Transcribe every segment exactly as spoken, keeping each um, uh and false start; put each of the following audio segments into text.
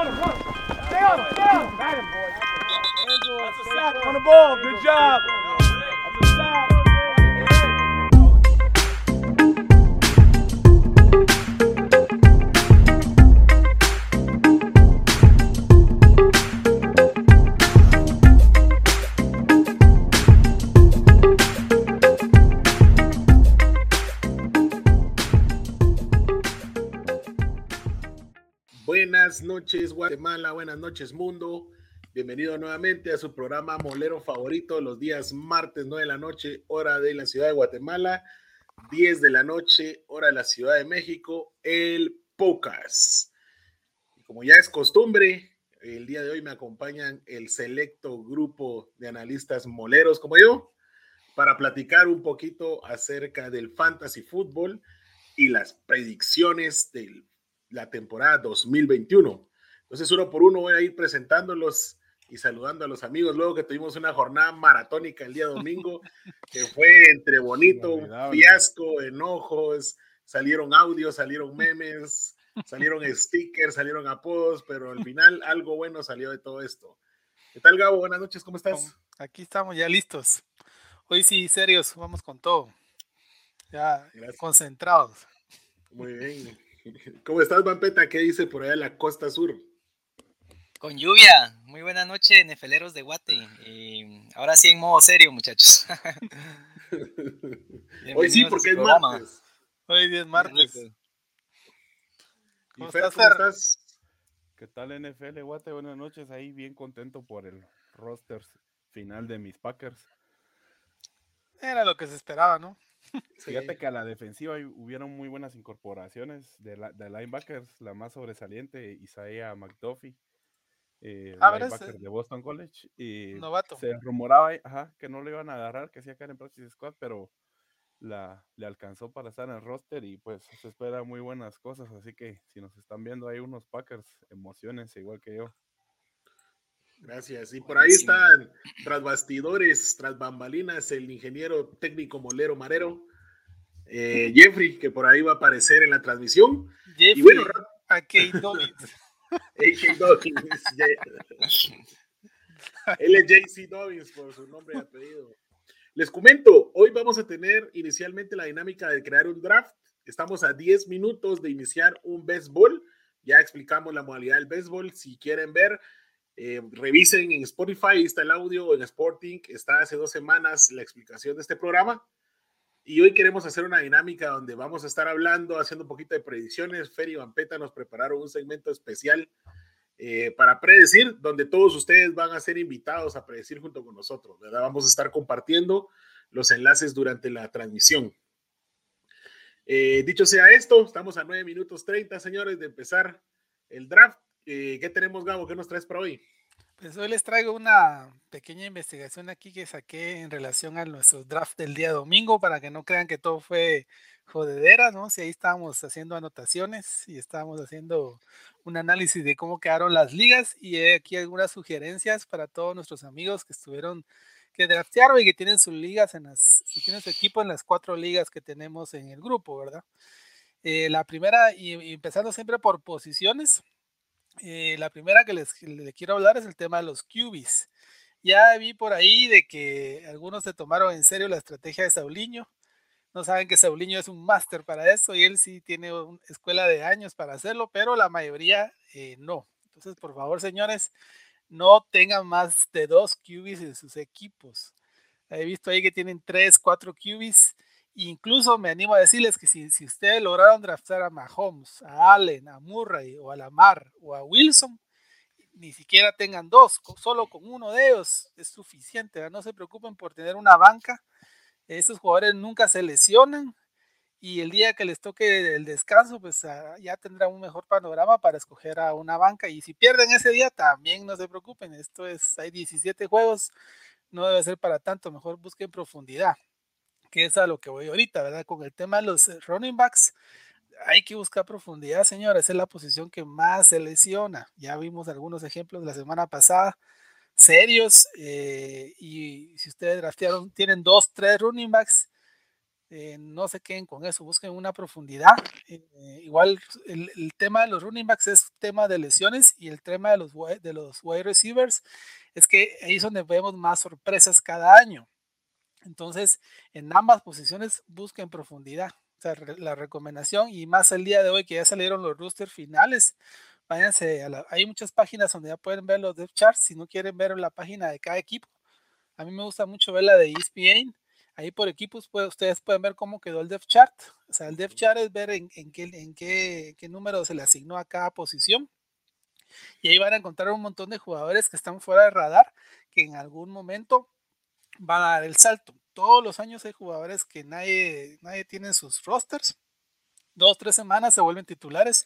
on him, run. Stay on him, stay on him. Got him, boy. That's a sack on the ball. Good job. That's a sack. Buenas noches Guatemala, buenas noches mundo, bienvenido nuevamente a su programa molero favorito los días martes nueve de la noche, hora de la ciudad de Guatemala, diez de la noche, hora de la Ciudad de México, el podcast. Y como ya es costumbre, el día de hoy me acompañan el selecto grupo de analistas moleros como yo, para platicar un poquito acerca del fantasy fútbol y las predicciones del la temporada dos mil veintiuno. Entonces, uno por uno voy a ir presentándolos y saludando a los amigos. Luego que tuvimos una jornada maratónica el día domingo, que fue entre bonito, fiasco, enojos, salieron audios, salieron memes, salieron stickers, salieron apodos, pero al final algo bueno salió de todo esto. ¿Qué tal, Gabo? Buenas noches, ¿cómo estás? Aquí estamos ya listos. Hoy sí, serios, vamos con todo. Ya Gracias. Concentrados. Muy bien. ¿Cómo estás, Vampeta? ¿Qué dice por allá la costa sur? Con lluvia. Muy buena noche, nefeleros de Guate. Y ahora sí en modo serio, muchachos. Hoy sí, porque es martes. Hoy es martes. ¿Cómo, Fer, ¿Cómo estás? ¿Qué tal, N F L Guate? Buenas noches. Ahí bien contento por el roster final de mis Packers. Era lo que se esperaba, ¿no? Fíjate que a la defensiva hubieron muy buenas incorporaciones de, la, de linebackers, la más sobresaliente, Isaiah McDuffie, eh, ah, linebacker de Boston College, y novato. Se rumoraba ajá, que no lo iban a agarrar, que sí acá en Practice Squad, pero la, le alcanzó para estar en el roster y pues se espera muy buenas cosas, así que si nos están viendo ahí unos Packers, emociones igual que yo. Gracias. Y por ahí están tras bastidores, tras bambalinas, el ingeniero técnico molero marero, eh, Jeffrey, que por ahí va a aparecer en la transmisión. Jeffrey, y bueno, A K Dobbins. A K Dobbins. Él es J C Dobbins por su nombre y apellido. Les comento, hoy vamos a tener inicialmente la dinámica de crear un draft. Estamos a diez minutos de iniciar un béisbol. Ya explicamos la modalidad del béisbol. Si quieren ver, Eh, revisen en Spotify, ahí está el audio, en Sporting está hace dos semanas la explicación de este programa, y hoy queremos hacer una dinámica donde vamos a estar hablando, haciendo un poquito de predicciones. Fer y Vampeta nos prepararon un segmento especial eh, para predecir, donde todos ustedes van a ser invitados a predecir junto con nosotros, ¿verdad? Vamos a estar compartiendo los enlaces durante la transmisión. Eh, dicho sea esto, estamos a nueve minutos treinta, señores, de empezar el draft. Eh, ¿Qué tenemos, Gabo? ¿Qué nos traes para hoy? Pues hoy les traigo una pequeña investigación aquí que saqué en relación a nuestro draft del día domingo, para que no crean que todo fue jodedera, ¿no? Si ahí estábamos haciendo anotaciones y estábamos haciendo un análisis de cómo quedaron las ligas, y hay aquí algunas sugerencias para todos nuestros amigos que estuvieron, que draftearon y que tienen sus ligas en las, si tienen su equipo en las cuatro ligas que tenemos en el grupo, ¿verdad? Eh, la primera, y, y empezando siempre por posiciones. Eh, la primera que les, que les quiero hablar es el tema de los Q Bs. Ya vi por ahí de que algunos se tomaron en serio la estrategia de Saulinho. No saben que Saulinho es un máster para eso, y él sí tiene una escuela de años para hacerlo, pero la mayoría eh, no. Entonces, por favor, señores, no tengan más de dos Q Bs en sus equipos. He visto ahí que tienen tres, cuatro Q Bs. Incluso me animo a decirles que si, si ustedes lograron draftar a Mahomes, a Allen, a Murray o a Lamar o a Wilson, ni siquiera tengan dos, solo con uno de ellos es suficiente, ¿verdad? No se preocupen por tener una banca. Esos jugadores nunca se lesionan, y el día que les toque el descanso, pues uh, ya tendrán un mejor panorama para escoger a una banca. Y si pierden ese día, también no se preocupen. Esto es, hay diecisiete juegos, no debe ser para tanto. Mejor busquen profundidad, que es a lo que voy ahorita, ¿verdad? Con el tema de los running backs, hay que buscar profundidad, señores. Esa es la posición que más se lesiona. Ya vimos algunos ejemplos la semana pasada, serios, eh, y si ustedes draftearon, tienen dos, tres running backs, Eh, no se queden con eso, busquen una profundidad. Eh, igual el, el tema de los running backs es tema de lesiones, y el tema de los, de los wide receivers es que ahí es donde vemos más sorpresas cada año. Entonces, en ambas posiciones busquen profundidad. O sea, la recomendación, y más el día de hoy que ya salieron los rosters finales, váyanse a la, hay muchas páginas donde ya pueden ver los depth charts. Si no quieren ver la página de cada equipo, a mí me gusta mucho ver la de E S P N. Ahí por equipos pues, ustedes pueden ver cómo quedó el depth chart. O sea, el depth chart es ver en, en, qué, en qué, qué número se le asignó a cada posición. Y ahí van a encontrar un montón de jugadores que están fuera de radar, que en algún momento van a dar el salto. Todos los años hay jugadores que nadie, nadie tiene en sus rosters. Dos, tres semanas se vuelven titulares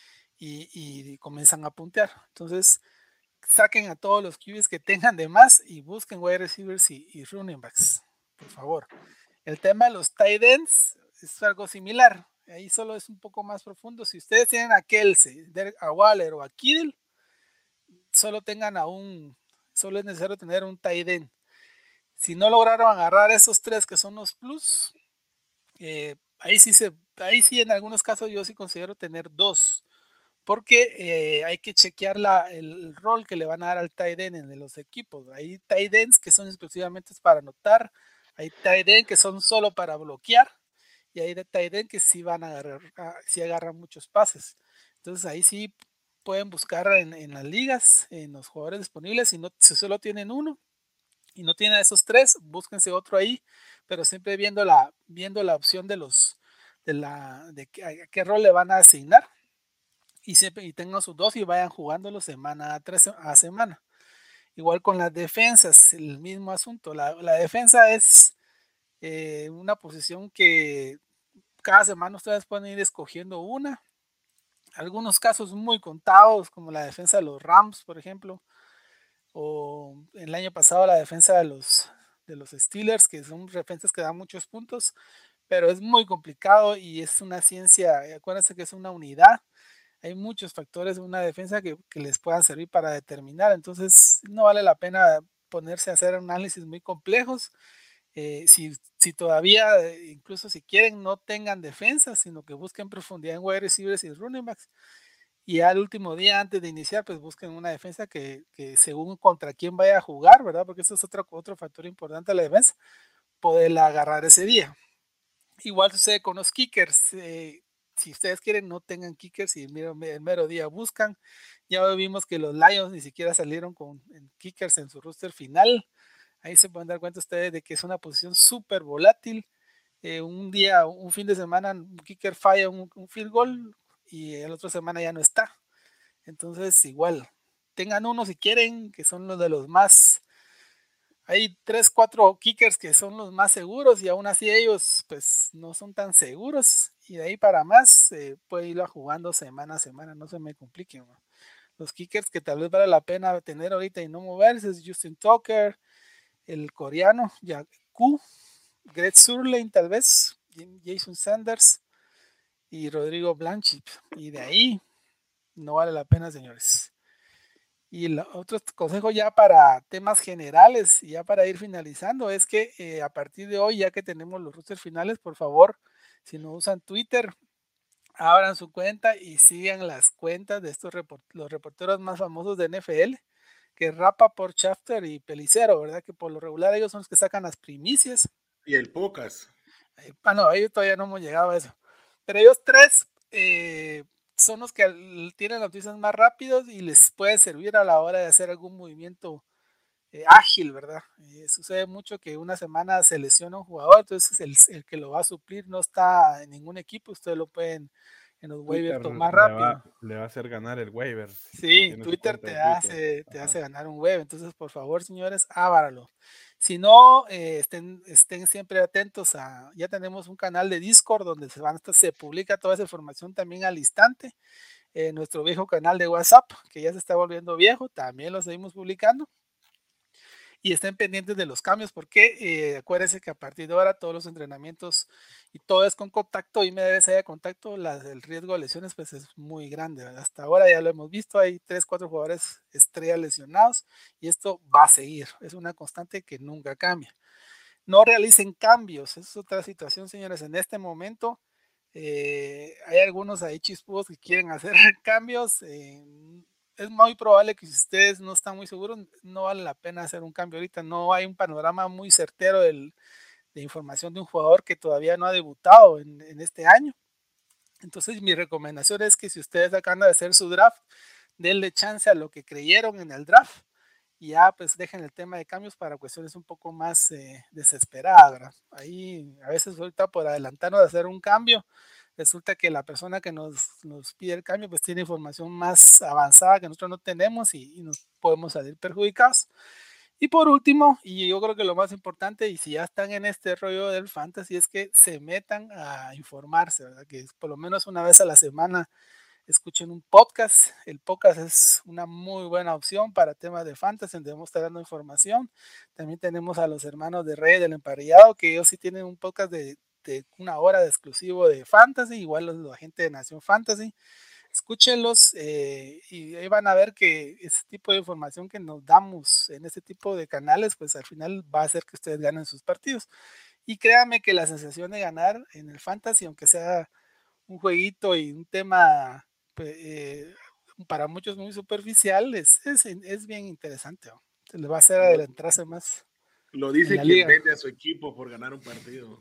y, y comienzan a puntear. Entonces, saquen a todos los Q Bs que tengan de más y busquen wide receivers y, y running backs, por favor. El tema de los tight ends es algo similar. Ahí solo es un poco más profundo. Si ustedes tienen a Kelsey, a Waller o a Kittle, solo tengan a un, solo es necesario tener un tight end. Si no lograron agarrar esos tres que son los plus, eh, ahí sí se, ahí sí en algunos casos yo sí considero tener dos, porque eh, hay que chequear la, el rol que le van a dar al tight end en los equipos. Hay tight ends que son exclusivamente para anotar, hay tight ends que son solo para bloquear, y hay tight ends que sí van a agarrar, sí agarran muchos pases. Entonces ahí sí pueden buscar en, en las ligas, en los jugadores disponibles. Si, no, si solo tienen uno y no tienen esos tres, búsquense otro ahí, pero siempre viendo la, viendo la opción de los, de la, de qué, a qué rol le van a asignar. Y, siempre, y tengan sus dos y vayan jugándolo semana a, tres, a semana. Igual con las defensas, el mismo asunto. La, la defensa es eh, una posición que cada semana ustedes pueden ir escogiendo una. Algunos casos muy contados, como la defensa de los Rams, por ejemplo, o el año pasado la defensa de los, de los Steelers, que son defensas que dan muchos puntos, pero es muy complicado y es una ciencia. Acuérdense que es una unidad. Hay muchos factores en una defensa que, que les puedan servir para determinar. Entonces, no vale la pena ponerse a hacer análisis muy complejos. Eh, si, si todavía, incluso si quieren, no tengan defensa, sino que busquen profundidad en wide receivers y running backs. Y al último día, antes de iniciar, pues busquen una defensa que, que según contra quién vaya a jugar, ¿verdad? Porque eso es otro, otro factor importante de la defensa, poderla agarrar ese día. Igual sucede con los kickers. Eh, si ustedes quieren, no tengan kickers y el mero, el mero día buscan. Ya vimos que los Lions ni siquiera salieron con kickers en su roster final. Ahí se pueden dar cuenta ustedes de que es una posición súper volátil. Eh, un día, un fin de semana, un kicker falla un, un field goal y el otro semana ya no está. Entonces, igual, tengan uno si quieren, que son los de los más. Hay tres, cuatro kickers que son los más seguros y aún así ellos pues no son tan seguros, y de ahí para más eh, puede irlo jugando semana a semana, no se me compliquen, ¿no? Los kickers que tal vez vale la pena tener ahorita y no moverse es Justin Tucker, el coreano Yaku, Greg Surlane tal vez, Jason Sanders y Rodrigo Blanchard, y de ahí no vale la pena, señores. Y el otro consejo ya para temas generales y ya para ir finalizando es que eh, a partir de hoy, ya que tenemos los rosters finales, por favor, si no usan Twitter, abran su cuenta y sigan las cuentas de estos report los reporteros más famosos de N F L, que Rapaport, Schefter y Pelicero, ¿verdad? Que por lo regular ellos son los que sacan las primicias. Y el Pocas. Eh, ah, no, ellos todavía no hemos llegado a eso. Pero ellos tres eh, son los que tienen noticias más rápidos y les puede servir a la hora de hacer algún movimiento eh, ágil, ¿verdad? Eh, sucede mucho que una semana se lesiona un jugador, entonces el, el que lo va a suplir no está en ningún equipo, ustedes lo pueden en los waivers tomar le rápido. Va, le va a hacer ganar el waiver. Sí, si Twitter te hace, Twitter. te hace ganar un waiver, entonces por favor, señores, ábralo. Si no, eh, estén, estén siempre atentos a, ya tenemos un canal de Discord donde se, van, se publica toda esa información también al instante. Eh, nuestro viejo canal de WhatsApp, que ya se está volviendo viejo, también lo seguimos publicando. Y estén pendientes de los cambios, porque eh, acuérdense que a partir de ahora todos los entrenamientos y todo es con contacto, y media vez haya contacto, la, el riesgo de lesiones pues es muy grande, ¿verdad? Hasta ahora ya lo hemos visto, hay tres, cuatro jugadores estrellas lesionados y esto va a seguir, es una constante que nunca cambia. no realicen cambios. Esa es otra situación, señores. En este momento eh, hay algunos ahí chispudos que quieren hacer cambios. Eh, es muy probable que si ustedes no están muy seguros, no vale la pena hacer un cambio ahorita. No hay un panorama muy certero del, de información de un jugador que todavía no ha debutado en, en este año. Entonces mi recomendación es que si ustedes acaban de hacer su draft, denle chance a lo que creyeron en el draft y ya pues dejen el tema de cambios para cuestiones un poco más eh, desesperadas, ¿verdad? Ahí a veces ahorita por adelantarnos de hacer un cambio, resulta que la persona que nos, nos pide el cambio pues tiene información más avanzada que nosotros no tenemos y, y nos podemos salir perjudicados. Y por último, y yo creo que lo más importante, y si ya están en este rollo del fantasy, es que se metan a informarse, ¿verdad? Que por lo menos una vez a la semana escuchen un podcast. El podcast es una muy buena opción para temas de fantasy, donde vamos a estar dando información. También tenemos a los hermanos de Rey del Emparrillado, que ellos sí tienen un podcast de, de una hora de exclusivo de fantasy, igual los, la gente de Nación Fantasy. Escúchenlos eh, y ahí van a ver que ese tipo de información que nos damos en este tipo de canales, pues al final va a hacer que ustedes ganen sus partidos. Y créanme que la sensación de ganar en el fantasy, aunque sea un jueguito y un tema eh, para muchos muy superficial, es, es, es bien interesante, ¿no? Se les va a hacer adelantarse más. Lo dice quien liga. Vende a su equipo por ganar un partido.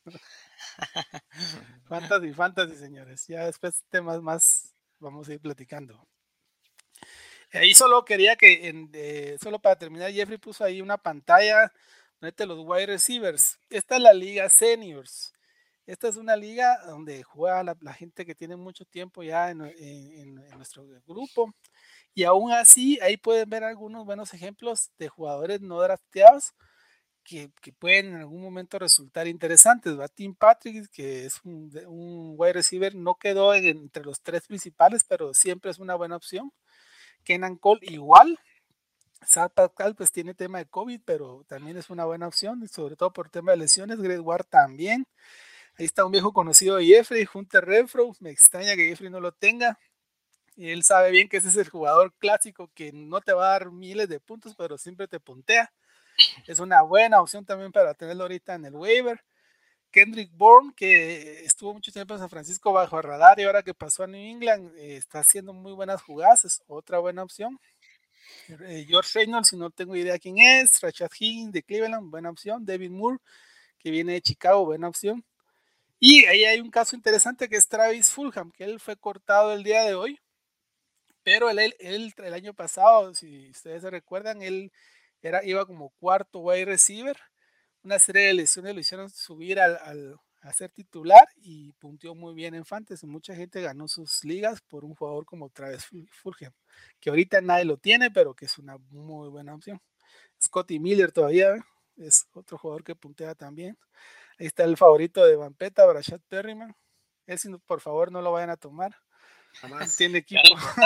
Fantasy, fantasy, señores. Ya después temas más vamos a ir platicando. Ahí solo quería que, en, eh, solo para terminar, Jeffrey puso ahí una pantalla, mete los wide receivers. Esta es la liga seniors. Esta es una liga donde juega la, la gente que tiene mucho tiempo ya en, en, en nuestro grupo. Y aún así, ahí pueden ver algunos buenos ejemplos de jugadores no drafteados que, que pueden en algún momento resultar interesantes. ¿Va? Tim Patrick, que es un, un wide receiver, no quedó en, entre los tres principales, pero siempre es una buena opción. Kenan Cole igual. Sad Pascal pues tiene tema de COVID, pero también es una buena opción, sobre todo por tema de lesiones. Greg Ward también. Ahí está un viejo conocido de Jeffrey, Hunter Renfrow. Me extraña que Jeffrey no lo tenga. Y él sabe bien que ese es el jugador clásico que no te va a dar miles de puntos, pero siempre te puntea. Es una buena opción también para tenerlo ahorita en el waiver. Kendrick Bourne, que estuvo mucho tiempo en San Francisco bajo el radar y ahora que pasó a New England, eh, está haciendo muy buenas jugadas. Es otra buena opción. Eh, George Reynolds, si no tengo idea quién es. Rashad Higgins de Cleveland, buena opción. David Moore, que viene de Chicago, buena opción. Y ahí hay un caso interesante que es Travis Fulgham, que él fue cortado el día de hoy, pero él, él, él el año pasado, si ustedes se recuerdan, él era, iba como cuarto wide receiver. Una serie de lesiones lo hicieron subir al, al, a ser titular y punteó muy bien en fantasy. Mucha gente ganó sus ligas por un jugador como Travis Fulgham, que ahorita nadie lo tiene, pero que es una muy buena opción. Scotty Miller todavía ¿eh? es otro jugador que puntea también. Ahí está el favorito de Vampeta, Brashad Perryman. Ese, por favor, no lo vayan a tomar. Jamás. Tiene equipo.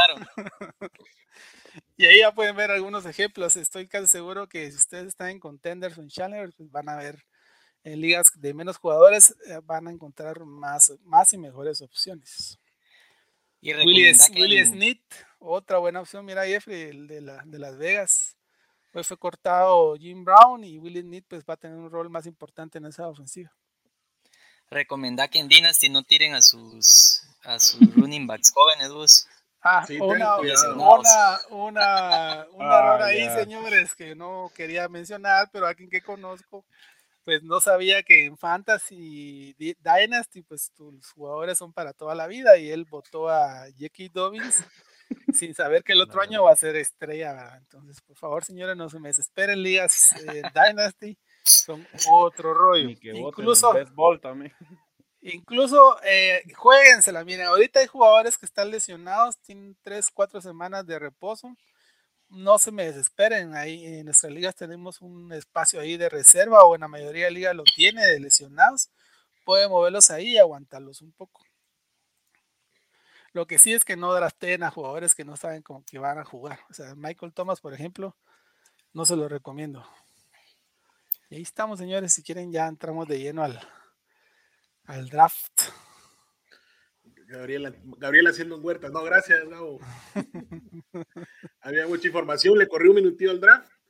Y ahí ya pueden ver algunos ejemplos. Estoy casi seguro que si ustedes están en Contenders o en Challenger, pues van a ver en ligas de menos jugadores, eh, van a encontrar más, más y mejores opciones. Y Willie, Willie en... Snead, otra buena opción. Mira, Jeffrey, el de, la, de Las Vegas. Hoy fue cortado Jim Brown y Willie Snead pues, va a tener un rol más importante en esa ofensiva. Recomendá que en Dynasty no tiren a sus a sus running backs jóvenes, vos. Ah, sí, una, una, una, un ah, error ahí, yeah. señores, que no quería mencionar, pero a quien que conozco, pues no sabía que en Fantasy Dynasty, pues tus jugadores son para toda la vida, y él votó a Jackie Dobbins sin saber que el otro no, año va a ser estrella, ¿verdad? Entonces, por favor, señores, no se me desesperen, ligas eh, Dynasty son otro rollo. Ni que incluso béisbol también. Incluso eh, jueguensela, miren, ahorita hay jugadores que están lesionados, tienen tres, cuatro semanas de reposo. No se me desesperen, ahí en nuestras ligas tenemos un espacio ahí de reserva, o en la mayoría de ligas lo tiene de lesionados. Pueden moverlos ahí y aguantarlos un poco. Lo que sí es que no drafteen a jugadores que no saben cómo que van a jugar. O sea, Michael Thomas, por ejemplo, no se lo recomiendo. Y ahí estamos, señores, si quieren ya entramos de lleno al, al draft. Gabriela, Gabriela haciendo un huerta. No, gracias, Gabo. Había mucha información, le corrí un minutito al draft.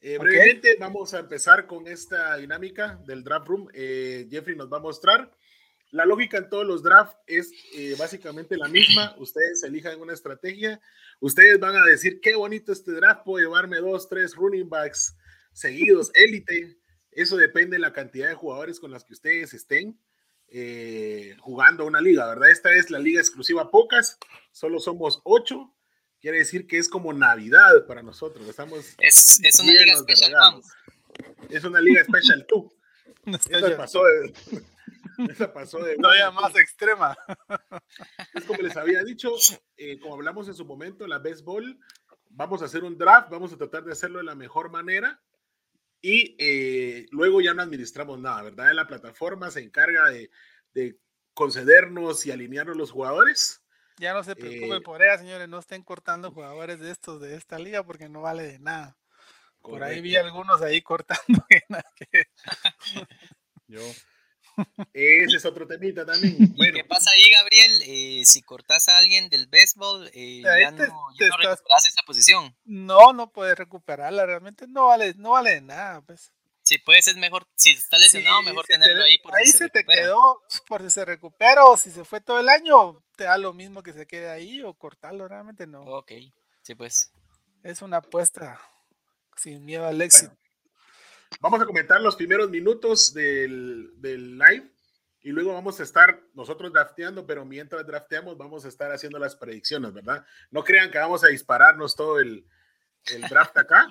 Eh, brevemente okay. Vamos a empezar con esta dinámica del draft room. Eh, Jeffrey nos va a mostrar. La lógica en todos los drafts es eh, básicamente la misma. Ustedes elijan una estrategia. Ustedes van a decir, qué bonito este draft, puedo llevarme dos, tres running backs seguidos, élite. Eso depende de la cantidad de jugadores con las que ustedes estén eh, jugando una liga, ¿verdad? Esta es la liga exclusiva Pocas. Solo somos ocho. Quiere decir que es como Navidad para nosotros. Estamos es, es una liga special, vamos. Es una liga special tú. Esa pasó de... Esa pasó de... Todavía más extrema. Es como les había dicho, eh, como hablamos en su momento, la Best Ball, vamos a hacer un draft, vamos a tratar de hacerlo de la mejor manera y eh, luego ya no administramos nada, ¿verdad? La plataforma se encarga de, de concedernos y alinearnos los jugadores. Ya no se preocupen eh, por ella, señores, no estén cortando jugadores de estos, de esta liga, porque no vale de nada. Por correcto. Ahí vi algunos ahí cortando. Que... Yo... Ese es otro temita también. Bueno. ¿Qué pasa ahí, Gabriel? Eh, si cortas a alguien del béisbol, eh, ya no, te, ya te no recuperas esa posición. No, no puedes recuperarla, realmente no vale, no vale de nada, pues. Sí, pues es mejor, si está lesionado, sí, mejor tenerlo te, ahí. Por ahí si se, se te quedó, por si se recupera o si se fue todo el año, te da lo mismo que se quede ahí o cortarlo, realmente no. Ok, sí, pues. Es una apuesta sin miedo al éxito. Bueno. Vamos a comentar los primeros minutos del, del live y luego vamos a estar nosotros drafteando, pero mientras drafteamos vamos a estar haciendo las predicciones, ¿verdad? No crean que vamos a dispararnos todo el, el draft acá,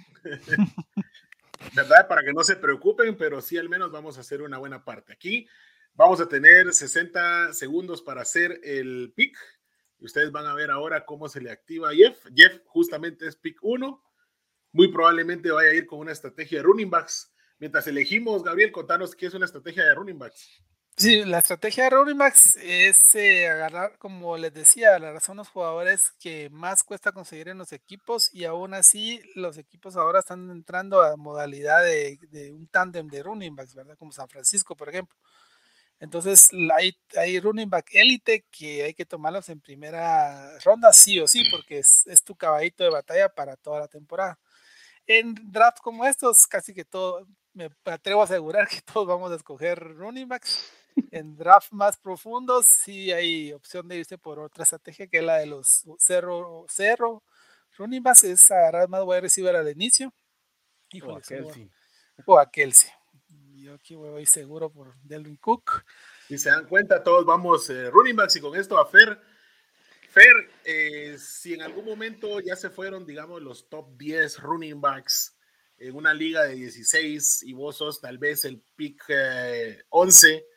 ¿verdad? Para que no se preocupen, pero sí al menos vamos a hacer una buena parte. Aquí vamos a tener sesenta segundos para hacer el pick y ustedes van a ver ahora cómo se le activa a Jeff. Jeff justamente es pick uno. Muy probablemente vaya a ir con una estrategia de running backs. Mientras elegimos, Gabriel, contanos qué es una estrategia de running backs. Sí, la estrategia de running backs es eh, agarrar, como les decía, la razón los jugadores que más cuesta conseguir en los equipos y aún así los equipos ahora están entrando a modalidad de, de un tándem de running backs, ¿verdad? Como San Francisco, por ejemplo. Entonces hay, hay running back élite que hay que tomarlos en primera ronda sí o sí, porque es, es tu caballito de batalla para toda la temporada. En draft como estos, casi que todo, me atrevo a asegurar que todos vamos a escoger running backs. En draft más profundos, sí hay opción de irse por otra estrategia, que es la de los cero, cero running backs, es agarrar más wide receiver al inicio. Híjole, o a Kelsey. O a Kelsey. Yo aquí voy seguro por Delvin Cook. Si se dan cuenta, todos vamos eh, running backs y con esto a Fer. Fer, eh, si en algún momento ya se fueron, digamos, los top diez running backs en una liga de dieciséis y vos sos tal vez el pick eh, once,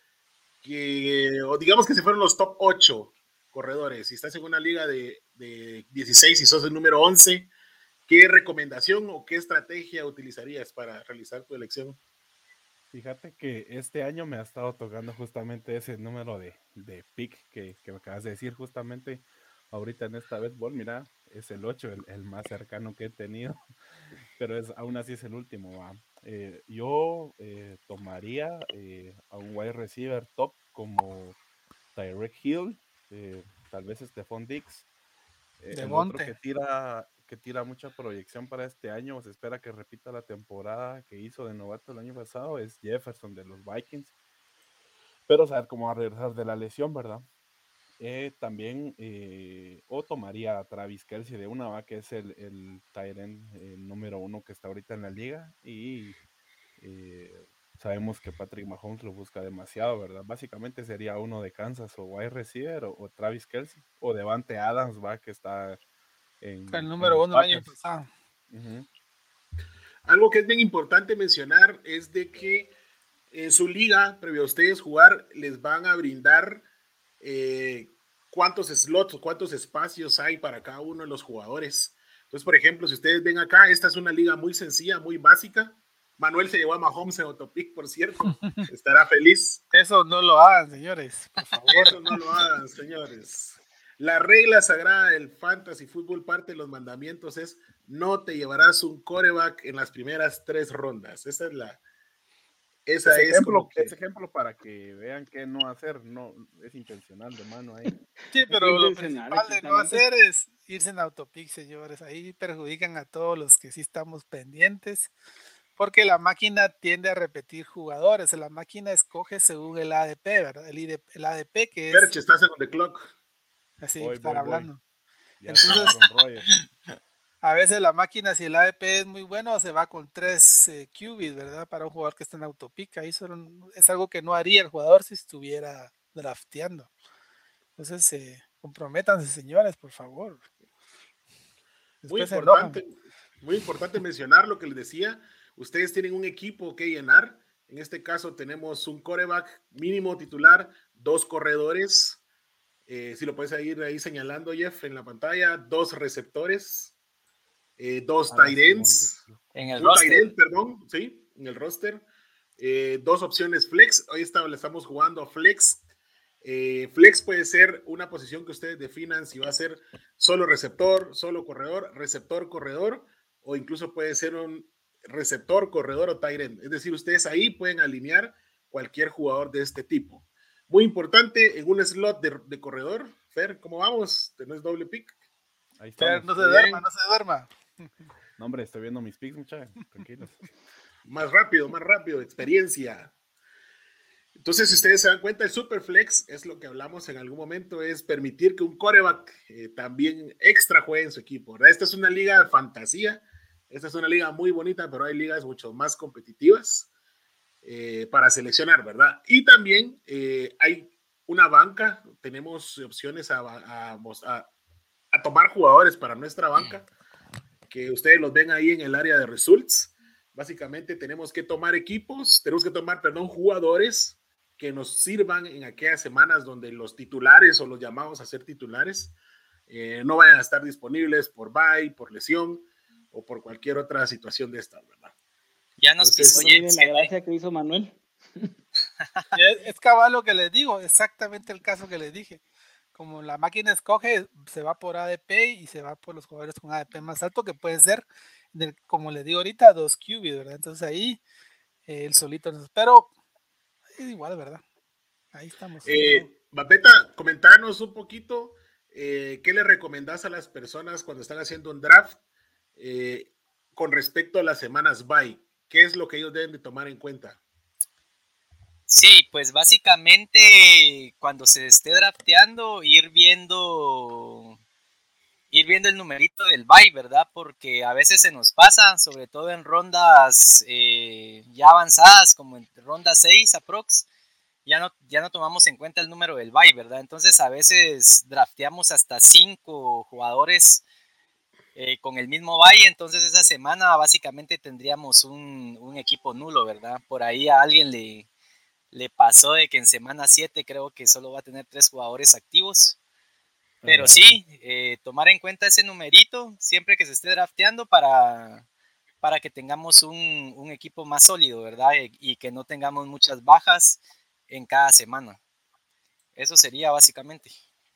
que, o digamos que se fueron los top ocho corredores, si estás en una liga de, de dieciséis y sos el número once, ¿qué recomendación o qué estrategia utilizarías para realizar tu elección? Fíjate que este año me ha estado tocando justamente ese número de, de pick que, que me acabas de decir justamente ahorita en esta Best Ball. Mira, es el ocho, el, el más cercano que he tenido, pero es, aún así es el último. ¿va? Eh, yo eh, tomaría eh, a un wide receiver top como Tyreek Hill, eh, tal vez Stephon Diggs. Eh, el otro que tira, que tira mucha proyección para este año, se espera que repita la temporada que hizo de novato el año pasado, es Jefferson de los Vikings. Pero saber cómo va a regresar de la lesión, ¿verdad? Eh, también, eh, o tomaría a Travis Kelce de una, ¿va? Que es el, el tight end el número uno que está ahorita en la liga. Y eh, sabemos que Patrick Mahomes lo busca demasiado, ¿verdad? Básicamente sería uno de Kansas o wide receiver o, o Travis Kelce o Devante Adams, ¿va? Que está en el número uno del año pasado. Uh-huh. Algo que es bien importante mencionar es de que en su liga, previo a ustedes jugar, les van a brindar eh, cuántos slots o cuántos espacios hay para cada uno de los jugadores. Entonces, por ejemplo, si ustedes ven acá, esta es una liga muy sencilla, muy básica. Manuel se llevó a Mahomes en autopic, por cierto. Estará feliz. Eso no lo hagan, señores, por favor. Eso no lo hagan, señores. La regla sagrada del fantasy fútbol, parte de los mandamientos, es no te llevarás un quarterback en las primeras tres rondas. Esa es la... Esa ese, es ejemplo, que... ese ejemplo para que vean qué no hacer, no es intencional de mano ahí. Sí, pero lo principal de no hacer es, irse en autopic, señores. Ahí perjudican a todos los que sí estamos pendientes. Porque la máquina tiende a repetir jugadores. La máquina escoge según el A D P, ¿verdad? El, I D, el A D P que es... Perche, estás en the clock. Así, Voy, estar voy, hablando. voy. Ya Entonces, está, Aaron Rodgers. a veces la máquina, si el A D P es muy bueno, se va con tres eh, Q Bs, ¿verdad? Para un jugador que está en autopic. Ahí solo, es algo que no haría el jugador si estuviera drafteando. Entonces, eh, comprométanse, señores, por favor. Muy Después se importante, enojan. muy importante mencionar lo que les decía. Ustedes tienen un equipo que llenar. En este caso tenemos un quarterback mínimo titular, dos corredores. Eh, si lo puedes ir ahí señalando, Jeff, en la pantalla, dos receptores, eh, dos Ahora tight sí, ends, En el un tight roster. end, perdón, sí, en el roster, eh, dos opciones flex. Hoy está, le estamos jugando a flex. Eh, flex puede ser una posición que ustedes definan si va a ser solo receptor, solo corredor, receptor, corredor, o incluso puede ser un receptor, corredor o tight end. Es decir, ustedes ahí pueden alinear cualquier jugador de este tipo. Muy importante, en un slot de, de corredor, Fer, ¿cómo vamos? ¿Tenés doble pick? Ahí Pero estamos. no se Bien. duerma, no se duerma. No, hombre, estoy viendo mis picks, muchachos. Tranquilos. Más rápido, más rápido, experiencia. Entonces, si ustedes se dan cuenta, el Superflex es lo que hablamos en algún momento, es permitir que un quarterback eh, también extra juegue en su equipo, ¿verdad? Esta es una liga de fantasía, esta es una liga muy bonita, pero hay ligas mucho más competitivas eh, para seleccionar, ¿verdad? Y también eh, hay una banca, tenemos opciones a, a, a, a tomar jugadores para nuestra banca, que ustedes los ven ahí en el área de results. Básicamente tenemos que tomar equipos, tenemos que tomar, perdón, jugadores que nos sirvan en aquellas semanas donde los titulares o los llamados a ser titulares eh, no vayan a estar disponibles por bye, por lesión o por cualquier otra situación de esta, ¿verdad? Ya nos Entonces, pisó Miren la gracia que hizo Manuel. Es, es cabal lo que les digo, exactamente el caso que les dije. Como la máquina escoge, se va por A D P y se va por los jugadores con A D P más alto, que puede ser, del, como les digo ahorita, dos Q B, ¿verdad? Entonces ahí eh, el solito nos... Pero es igual, ¿verdad? Ahí estamos. Eh, Bapeta, comentarnos un poquito eh, qué le recomendás a las personas cuando están haciendo un draft eh, con respecto a las semanas bye. ¿Qué es lo que ellos deben de tomar en cuenta? Sí, pues básicamente cuando se esté drafteando, ir viendo ir viendo el numerito del bye, ¿verdad? Porque a veces se nos pasa, sobre todo en rondas eh, ya avanzadas, como en ronda seis aprox, ya no, ya no tomamos en cuenta el número del bye, ¿verdad? Entonces a veces drafteamos hasta cinco jugadores eh, con el mismo bye, entonces esa semana básicamente tendríamos un, un equipo nulo, ¿verdad? Por ahí a alguien le, le pasó de que en semana siete creo que solo va a tener tres jugadores activos. Pero Ajá. sí, eh, tomar en cuenta ese numerito siempre que se esté drafteando para, para que tengamos un, un equipo más sólido, ¿verdad? Y, y que no tengamos muchas bajas en cada semana. Eso sería básicamente.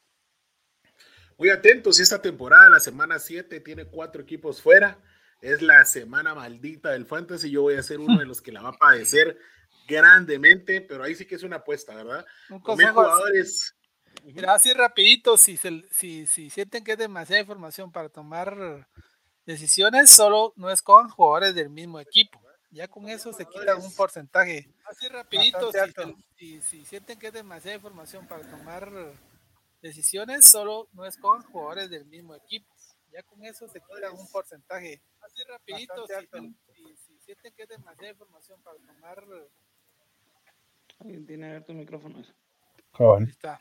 Muy atentos, esta temporada, la semana siete, tiene cuatro equipos fuera. Es la semana maldita del fantasy. Yo voy a ser uno de los que la va a padecer grandemente, pero ahí sí que es una apuesta, ¿verdad? Un Comer consejo así, jugadores. mira, así rapidito, si, se, si, si sienten que es demasiada información para tomar decisiones, solo no escojan jugadores del mismo equipo. Ya con eso se quitan un porcentaje. Así rapidito, si, si, si sienten que es demasiada información para tomar decisiones, solo no escojan jugadores del mismo equipo. Ya con eso se quitan un porcentaje. Así rapidito, si, si, si sienten que es demasiada información para tomar... Alguien tiene abierto el micrófono. Eso. Ahí está.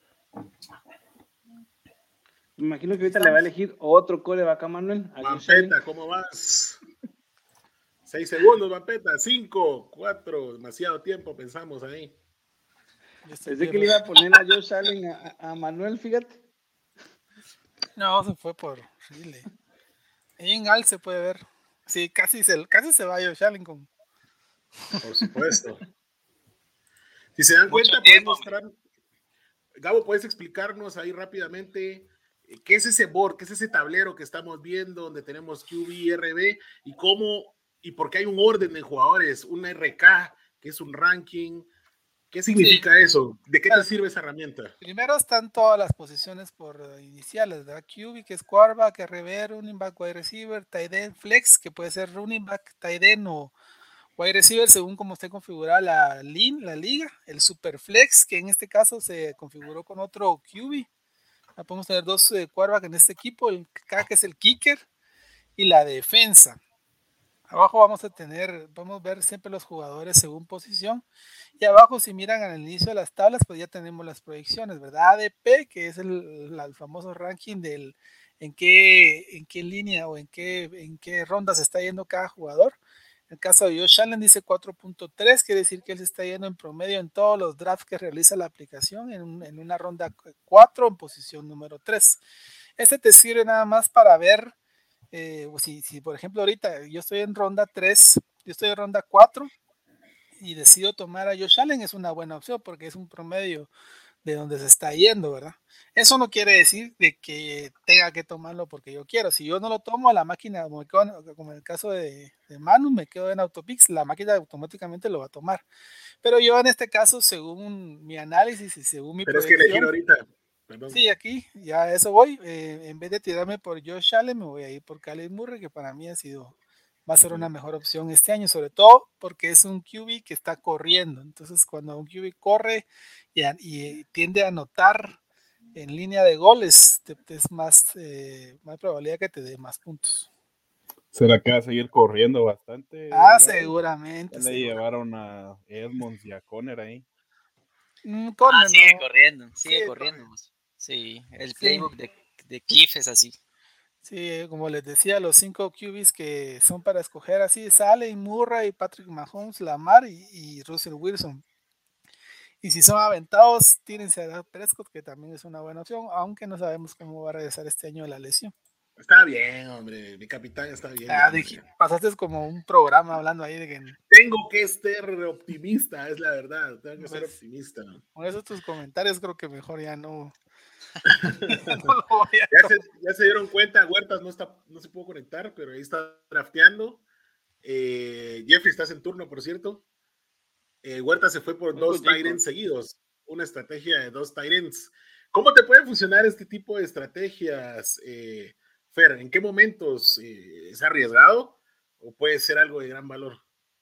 Me imagino que ahorita le va a elegir otro coreback a Manuel. a Josh Allen. Vampeta, ¿cómo vas? Seis segundos, Vampeta. Cinco, cuatro, demasiado tiempo pensamos ahí. Yo estoy Pensé que bien. le iba a poner a Josh Allen a, a Manuel, fíjate. No, se fue por Rile. Ahí en Al se puede ver. Sí, casi se, casi se va Josh Allen con... Por supuesto. Si se dan Mucho cuenta, tiempo. podemos mostrar. Gabo, ¿puedes explicarnos ahí rápidamente eh, qué es ese board, qué es ese tablero que estamos viendo donde tenemos Q B, R B y cómo y por qué hay un orden de jugadores, un R K, que es un ranking? ¿Qué significa sí. eso? ¿De qué te sirve esa herramienta? Primero están todas las posiciones por iniciales, ¿verdad? Q B, que es quarterback, R B, running back, wide receiver, tight end, flex, que puede ser running back, tight end o wide receiver según como esté configurada la, la liga. El super flex, que en este caso se configuró con otro Q B. Podemos tener dos eh, quarterback en este equipo, el K, que es el kicker, y la defensa. Abajo vamos a tener, vamos a ver siempre los jugadores según posición. Y abajo, si miran al inicio de las tablas, pues ya tenemos las proyecciones, ¿verdad? A D P, que es el, el famoso ranking del en qué, en qué línea o en qué, en qué ronda se está yendo cada jugador. En el caso de Josh Allen dice cuatro punto tres, quiere decir que él se está yendo en promedio en todos los drafts que realiza la aplicación, en, un, en una ronda cuatro, en posición número tres. Este te sirve nada más para ver, eh, si, si por ejemplo ahorita yo estoy en ronda tres, yo estoy en ronda cuatro, y decido tomar a Josh Allen, es una buena opción porque es un promedio de donde se está yendo, ¿verdad? Eso no quiere decir de que tenga que tomarlo porque yo quiero. Si yo no lo tomo, la máquina, como en el caso de, de Manu, me quedo en Autopix, la máquina automáticamente lo va a tomar. Pero yo en este caso, según mi análisis y según mi Pero es que elegir ahorita. Perdón. Sí, aquí ya a eso voy. Eh, en vez de tirarme por Josh Allen, me voy a ir por Kyler Murray, que para mí ha sido... va a ser una mejor opción este año, sobre todo porque es un Q B que está corriendo. Entonces, cuando un Q B corre y, a, y tiende a anotar en línea de goles, te, te es más, eh, más probabilidad que te dé más puntos. ¿Será que va a seguir corriendo bastante? Ah, ¿verdad? Seguramente. Le seguramente. Llevaron a Edmonds y a Conner ahí. Mm, Conner, ah, sigue no. corriendo, sigue, sigue corriendo. corriendo. Sí, el sí. playbook de, de Cliff es así. Sí, como les decía, los cinco Q Bs que son para escoger así, Allen, Murray, Patrick Mahomes, Lamar y, y Russell Wilson. Y si son aventados, tírense a Dak Prescott, que también es una buena opción, aunque no sabemos cómo va a regresar este año de la lesión. Está bien, hombre, mi capitán está bien. Ah, dije, pasaste como un programa hablando ahí de que... Tengo que ser optimista, es la verdad, tengo que pues, ser optimista. Con esos tus comentarios creo que mejor ya no... ya, no ya, se, ya se dieron cuenta, Huertas no, está, no se pudo conectar, pero ahí está drafteando. Eh, Jeffrey, estás en turno, por cierto. Eh, Huerta se fue por Muy dos tight ends seguidos, una estrategia de dos tight ends. ¿Cómo te pueden funcionar este tipo de estrategias, eh, Fer? ¿En qué momentos eh, es arriesgado o puede ser algo de gran valor?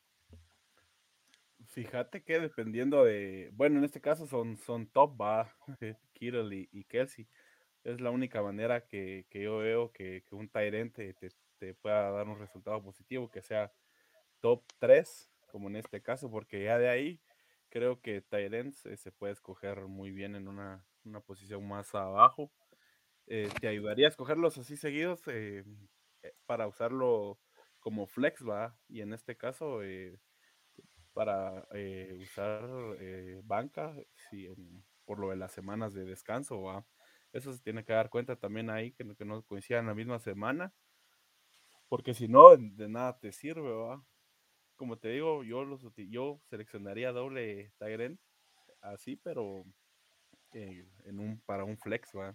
Fíjate que dependiendo de, bueno, en este caso son, son top, va, Kittle y, y Kelsey. Es la única manera que, que yo veo que, que un tight end te, te, te pueda dar un resultado positivo, que sea top tres, como en este caso, porque ya de ahí creo que tight ends eh, se puede escoger muy bien en una, una posición más abajo. Eh, te ayudaría a escogerlos así seguidos eh, para usarlo como flex, va, y en este caso eh, para eh, usar eh, banca sí, en, por lo de las semanas de descanso, va. Eso se tiene que dar cuenta también ahí, que, que no coincidan la misma semana, porque si no, de nada te sirve, va. Como te digo, yo los yo seleccionaría doble tight end así, pero eh, en un para un flex, va.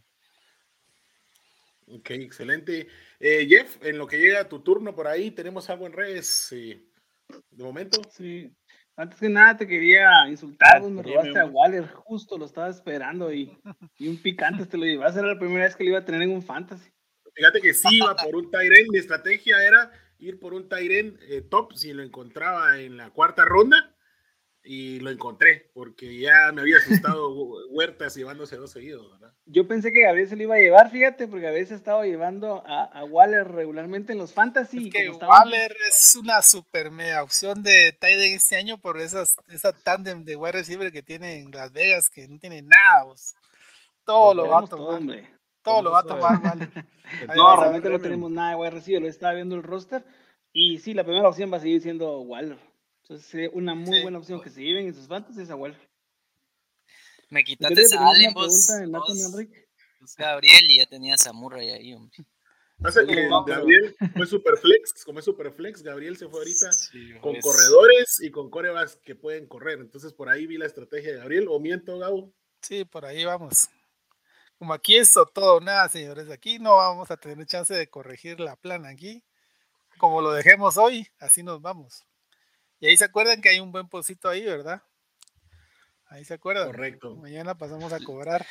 Ok, excelente. Eh, Jeff, en lo que llega tu turno por ahí, ¿tenemos algo en redes eh, de momento? Sí. Antes que nada te quería insultar, ah, me robaste a Waller, justo lo estaba esperando y, y un picante te lo llevaste, era la primera vez que lo iba a tener en un fantasy. Fíjate que sí iba por un tight end, mi estrategia era ir por un tight end eh, top si lo encontraba en la cuarta ronda y lo encontré porque ya me había asustado Huertas llevándose dos seguidos, ¿verdad? Yo pensé que Gabriel se lo iba a llevar, fíjate, porque Gabriel se estaba llevando a, a Waller regularmente en los fantasy. Es que estaban... Waller es una super mega opción de tight end este año por esas, esa tándem de wide receiver que tiene en Las Vegas, que no tiene nada, vos. Todo lo, lo va a tomar. Todo, hombre. Todo lo va a tomar Waller. No, realmente no tenemos nada de wide receiver, lo estaba viendo el roster. Y sí, la primera opción va a seguir siendo Waller. Entonces sería una muy sí. buena opción que se lleven en sus fantasy a Waller. Me quitaste a Allen, vos, vos, vos Gabriel, y ya tenías a Murray ahí, hombre. Pasa que Gabriel fue super flex, como es super flex, Gabriel se fue ahorita sí, con es... corredores y con corebacks que pueden correr. Entonces por ahí vi la estrategia de Gabriel, ¿o miento, Gabo? Sí, por ahí vamos. Como aquí es todo nada, señores, aquí no vamos a tener chance de corregir la plana aquí. Como lo dejemos hoy, así nos vamos. Y ahí se acuerdan que hay un buen pocito ahí, ¿verdad? Ahí se acuerdan. Correcto. Mañana pasamos a cobrar.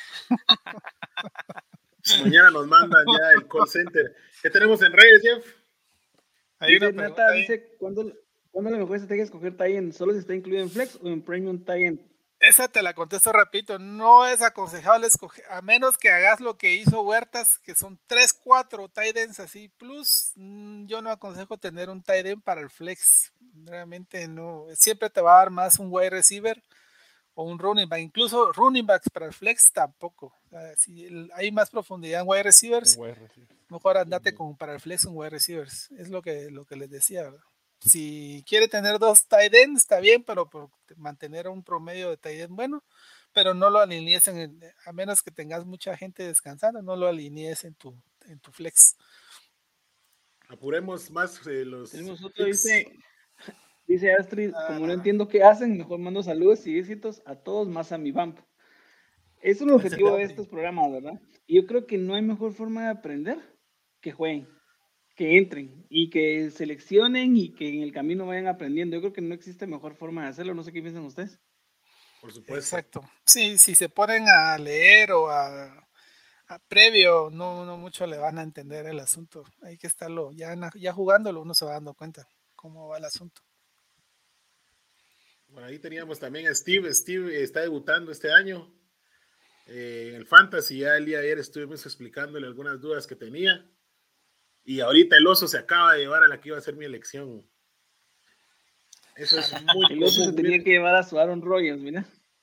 Mañana nos mandan ya el call center. ¿Qué tenemos en redes, Jeff? Hay dice, una Nata, ahí. dice, ¿cuándo, ¿cuándo la mejor estrategia es escoger tie-in? ¿Solo si está incluido en Flex o en Premium tie-in? Esa te la contesto rapidito. No es aconsejable escoger, a menos que hagas lo que hizo Huertas, que son tres, cuatro tight ends así, plus, yo no aconsejo tener un tight end para el flex. Realmente no. Siempre te va a dar más un wide receiver o un running back. Incluso running backs para el flex tampoco. O sea, si el, hay más profundidad en wide receivers, wide receiver. mejor andate con para el flex un wide receivers. Es lo que, lo que les decía, ¿verdad? Si quiere tener dos tight ends, está bien, pero por mantener un promedio de tight end bueno, pero no lo alinees en el, a menos que tengas mucha gente descansando, no lo alinees en tu, en tu flex. Apuremos más eh, los. Tenemos otro, dice, dice Astrid, ah, como no entiendo qué hacen, mejor mando saludos y éxitos a todos, más a mi vamp. Ese es el objetivo de estos programas, ¿verdad? Y yo creo que no hay mejor forma de aprender que jueguen, que entren y que seleccionen y que en el camino vayan aprendiendo. Yo creo que no existe mejor forma de hacerlo. No sé qué piensan ustedes. Por supuesto. Exacto. Sí, si se ponen a leer o a, a previo, no, no mucho le van a entender el asunto. Hay que estarlo, ya, ya jugándolo uno se va dando cuenta cómo va el asunto. Por ahí teníamos también a Steve. Steve está debutando este año eh, en el Fantasy. Ya el día de ayer estuvimos explicándole algunas dudas que tenía. Y ahorita el oso se acaba de llevar a la que iba a ser mi elección. Eso es muy El oso se tenía que llevar a su Aaron Rodgers, mira.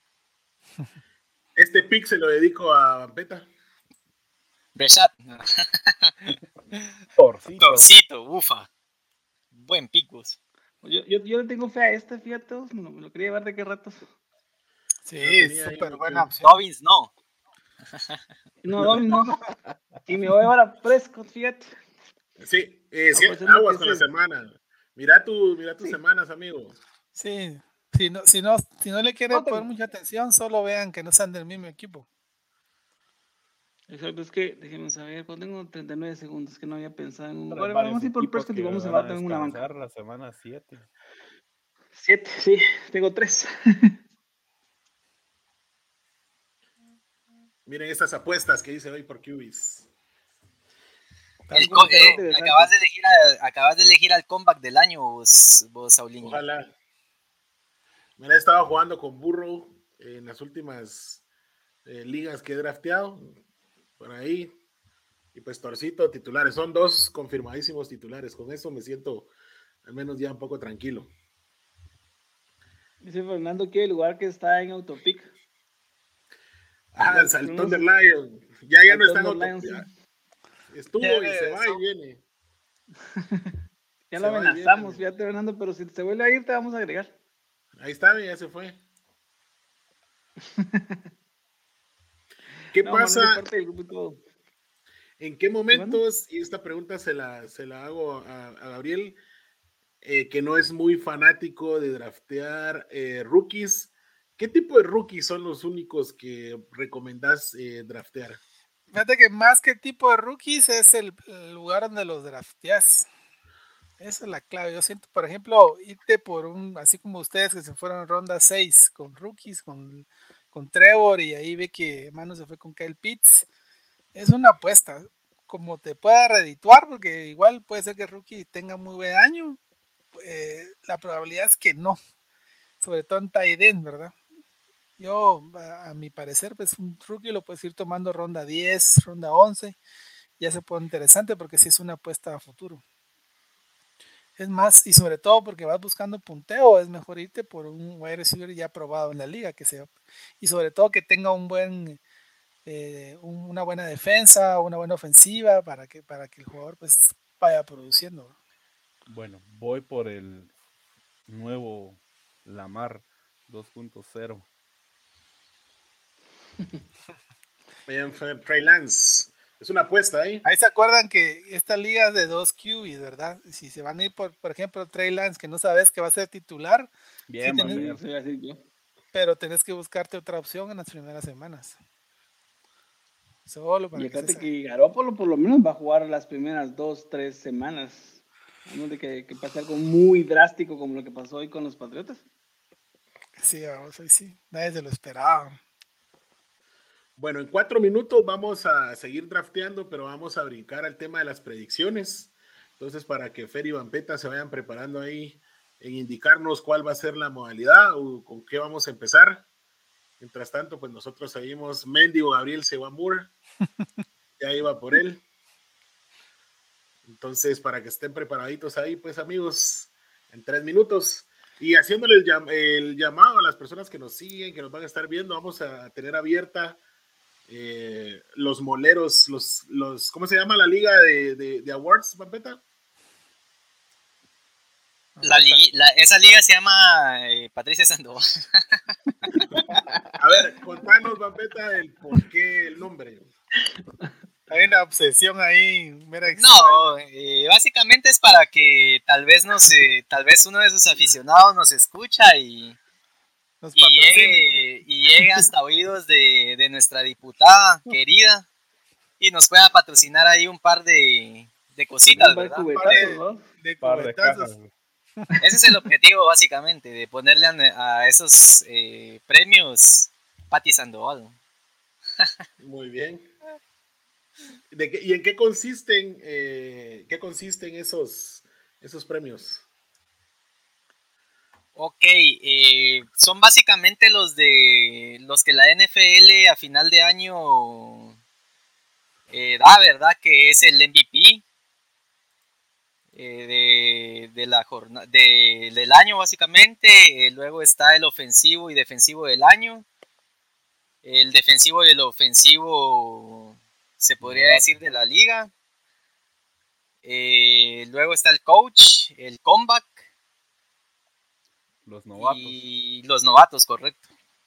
Este pick se lo dedico a Vampeta. Breshad. Torcito. Torcito, ufa. Buen pick, vos. Yo, yo, yo le tengo fe a este, fíjate, me lo, me lo quería llevar de qué ratos. Sí, súper buena opción. Dobbins no. No, Dobbins no. Y me voy a llevar a Prescott, fíjate. Sí, eh, sí, no, aguas con la semana. Mira, tu, mira tus sí. semanas, amigo. Sí, si no, si no, si no le quieren poner mucha atención, solo vean que no sean del mismo equipo. Exacto, es que, déjenme saber, cuando tengo treinta y nueve segundos, que no había pensado en un... Vale, vamos a ir por Prescott y vamos a llevar también una banca. La semana siete. siete, sí, tengo tres. Miren estas apuestas que hice hoy por Cubis. El, eh, acabas, de elegir a, acabas de elegir al comeback del año, vos, vos Saulinho. Ojalá. Mira, he estado jugando con Burrow en las últimas eh, ligas que he drafteado. Por ahí. Y pues Torcito, titulares. Son dos confirmadísimos titulares. Con eso me siento al menos ya un poco tranquilo. Dice Fernando que el lugar que está en Autopic. Ah, el Saltón del Lion. Ya, ya no está en Autopic. Estuvo ya, y se va eso. Y viene. Ya lo amenazamos, fíjate, Fernando, pero si se vuelve a ir, te vamos a agregar. Ahí está, ya se fue. ¿Qué no, pasa? ¿En qué momentos? Y esta pregunta se la, se la hago a, a Gabriel, eh, que no es muy fanático de draftear eh, rookies. ¿Qué tipo de rookies son los únicos que recomendás eh, draftear? Fíjate que más que tipo de rookies es el, el lugar donde los drafteas. Esa es la clave. Yo siento, por ejemplo, irte por un, así como ustedes que se fueron en ronda seis con rookies, con, con Trevor, y ahí ve que Manu se fue con Kyle Pitts. Es una apuesta. Como te pueda redituar, porque igual puede ser que el rookie tenga muy buen año, eh, la probabilidad es que no. Sobre todo en tight end, ¿verdad? Yo, a, a mi parecer, pues un rookie lo puedes ir tomando ronda diez, ronda once. Ya se pone interesante porque sí es una apuesta a futuro. Es más, y sobre todo porque vas buscando punteo, es mejor irte por un wide receiver ya probado en la liga, que sea, y sobre todo que tenga un buen, eh, un, una buena defensa, una buena ofensiva para que, para que el jugador pues vaya produciendo. Bueno, voy por el nuevo Lamar dos punto cero. Trey Lance. Es una apuesta ahí. Ahí se acuerdan que esta liga es de dos Q Bs, ¿verdad? Si se van a ir por, por ejemplo, Trey Lance, que no sabes que va a ser titular. Bien, sí tenés, bien. Pero tenés que buscarte otra opción en las primeras semanas. Solo para y fíjate que, que Garoppolo por lo menos va a jugar las primeras dos, tres semanas. A menos de que, que pase algo muy drástico como lo que pasó hoy con los Patriotas. Sí, vamos, hoy sí. Nadie se lo esperaba. Bueno, en cuatro minutos vamos a seguir drafteando, pero vamos a brincar al tema de las predicciones. Entonces, para que Fer y Vampeta se vayan preparando ahí en indicarnos cuál va a ser la modalidad o con qué vamos a empezar. Mientras tanto, pues nosotros seguimos. Mendigo Gabriel Sebamur, ya iba por él. Entonces, para que estén preparaditos ahí, pues amigos, en tres minutos. Y haciéndole el, llam el llamado a las personas que nos siguen, que nos van a estar viendo, vamos a tener abierta eh, los moleros, los, los, ¿cómo se llama la liga de, de, de awards, Pampeta? La, la, esa liga se llama eh, Patricia Sandoval. A ver, contanos, Pampeta, el por qué el nombre. Hay una obsesión ahí. Mira, no, eh, básicamente es para que tal vez nos, eh, tal vez uno de sus aficionados nos escucha y, nos y, llegue, y llegue hasta oídos de, de nuestra diputada querida y nos pueda patrocinar ahí un par de, de cositas, un par ¿verdad? Cubetazos, ¿no? De cubetazos. Ese es el objetivo, básicamente, de ponerle a, a esos eh, premios Pati Sandoval. Muy bien. ¿De qué, ¿Y en qué consisten, eh, qué consisten esos, esos premios? Ok, eh, son básicamente los de los que la N F L a final de año eh, da, ¿verdad? Que es el M V P eh, de, de la jornada de, del año, básicamente. Eh, luego está el ofensivo y defensivo del año. El defensivo y el ofensivo, se podría no. decir, de la liga. Eh, luego está el coach, el comeback. Los novatos. Y los novatos, correcto.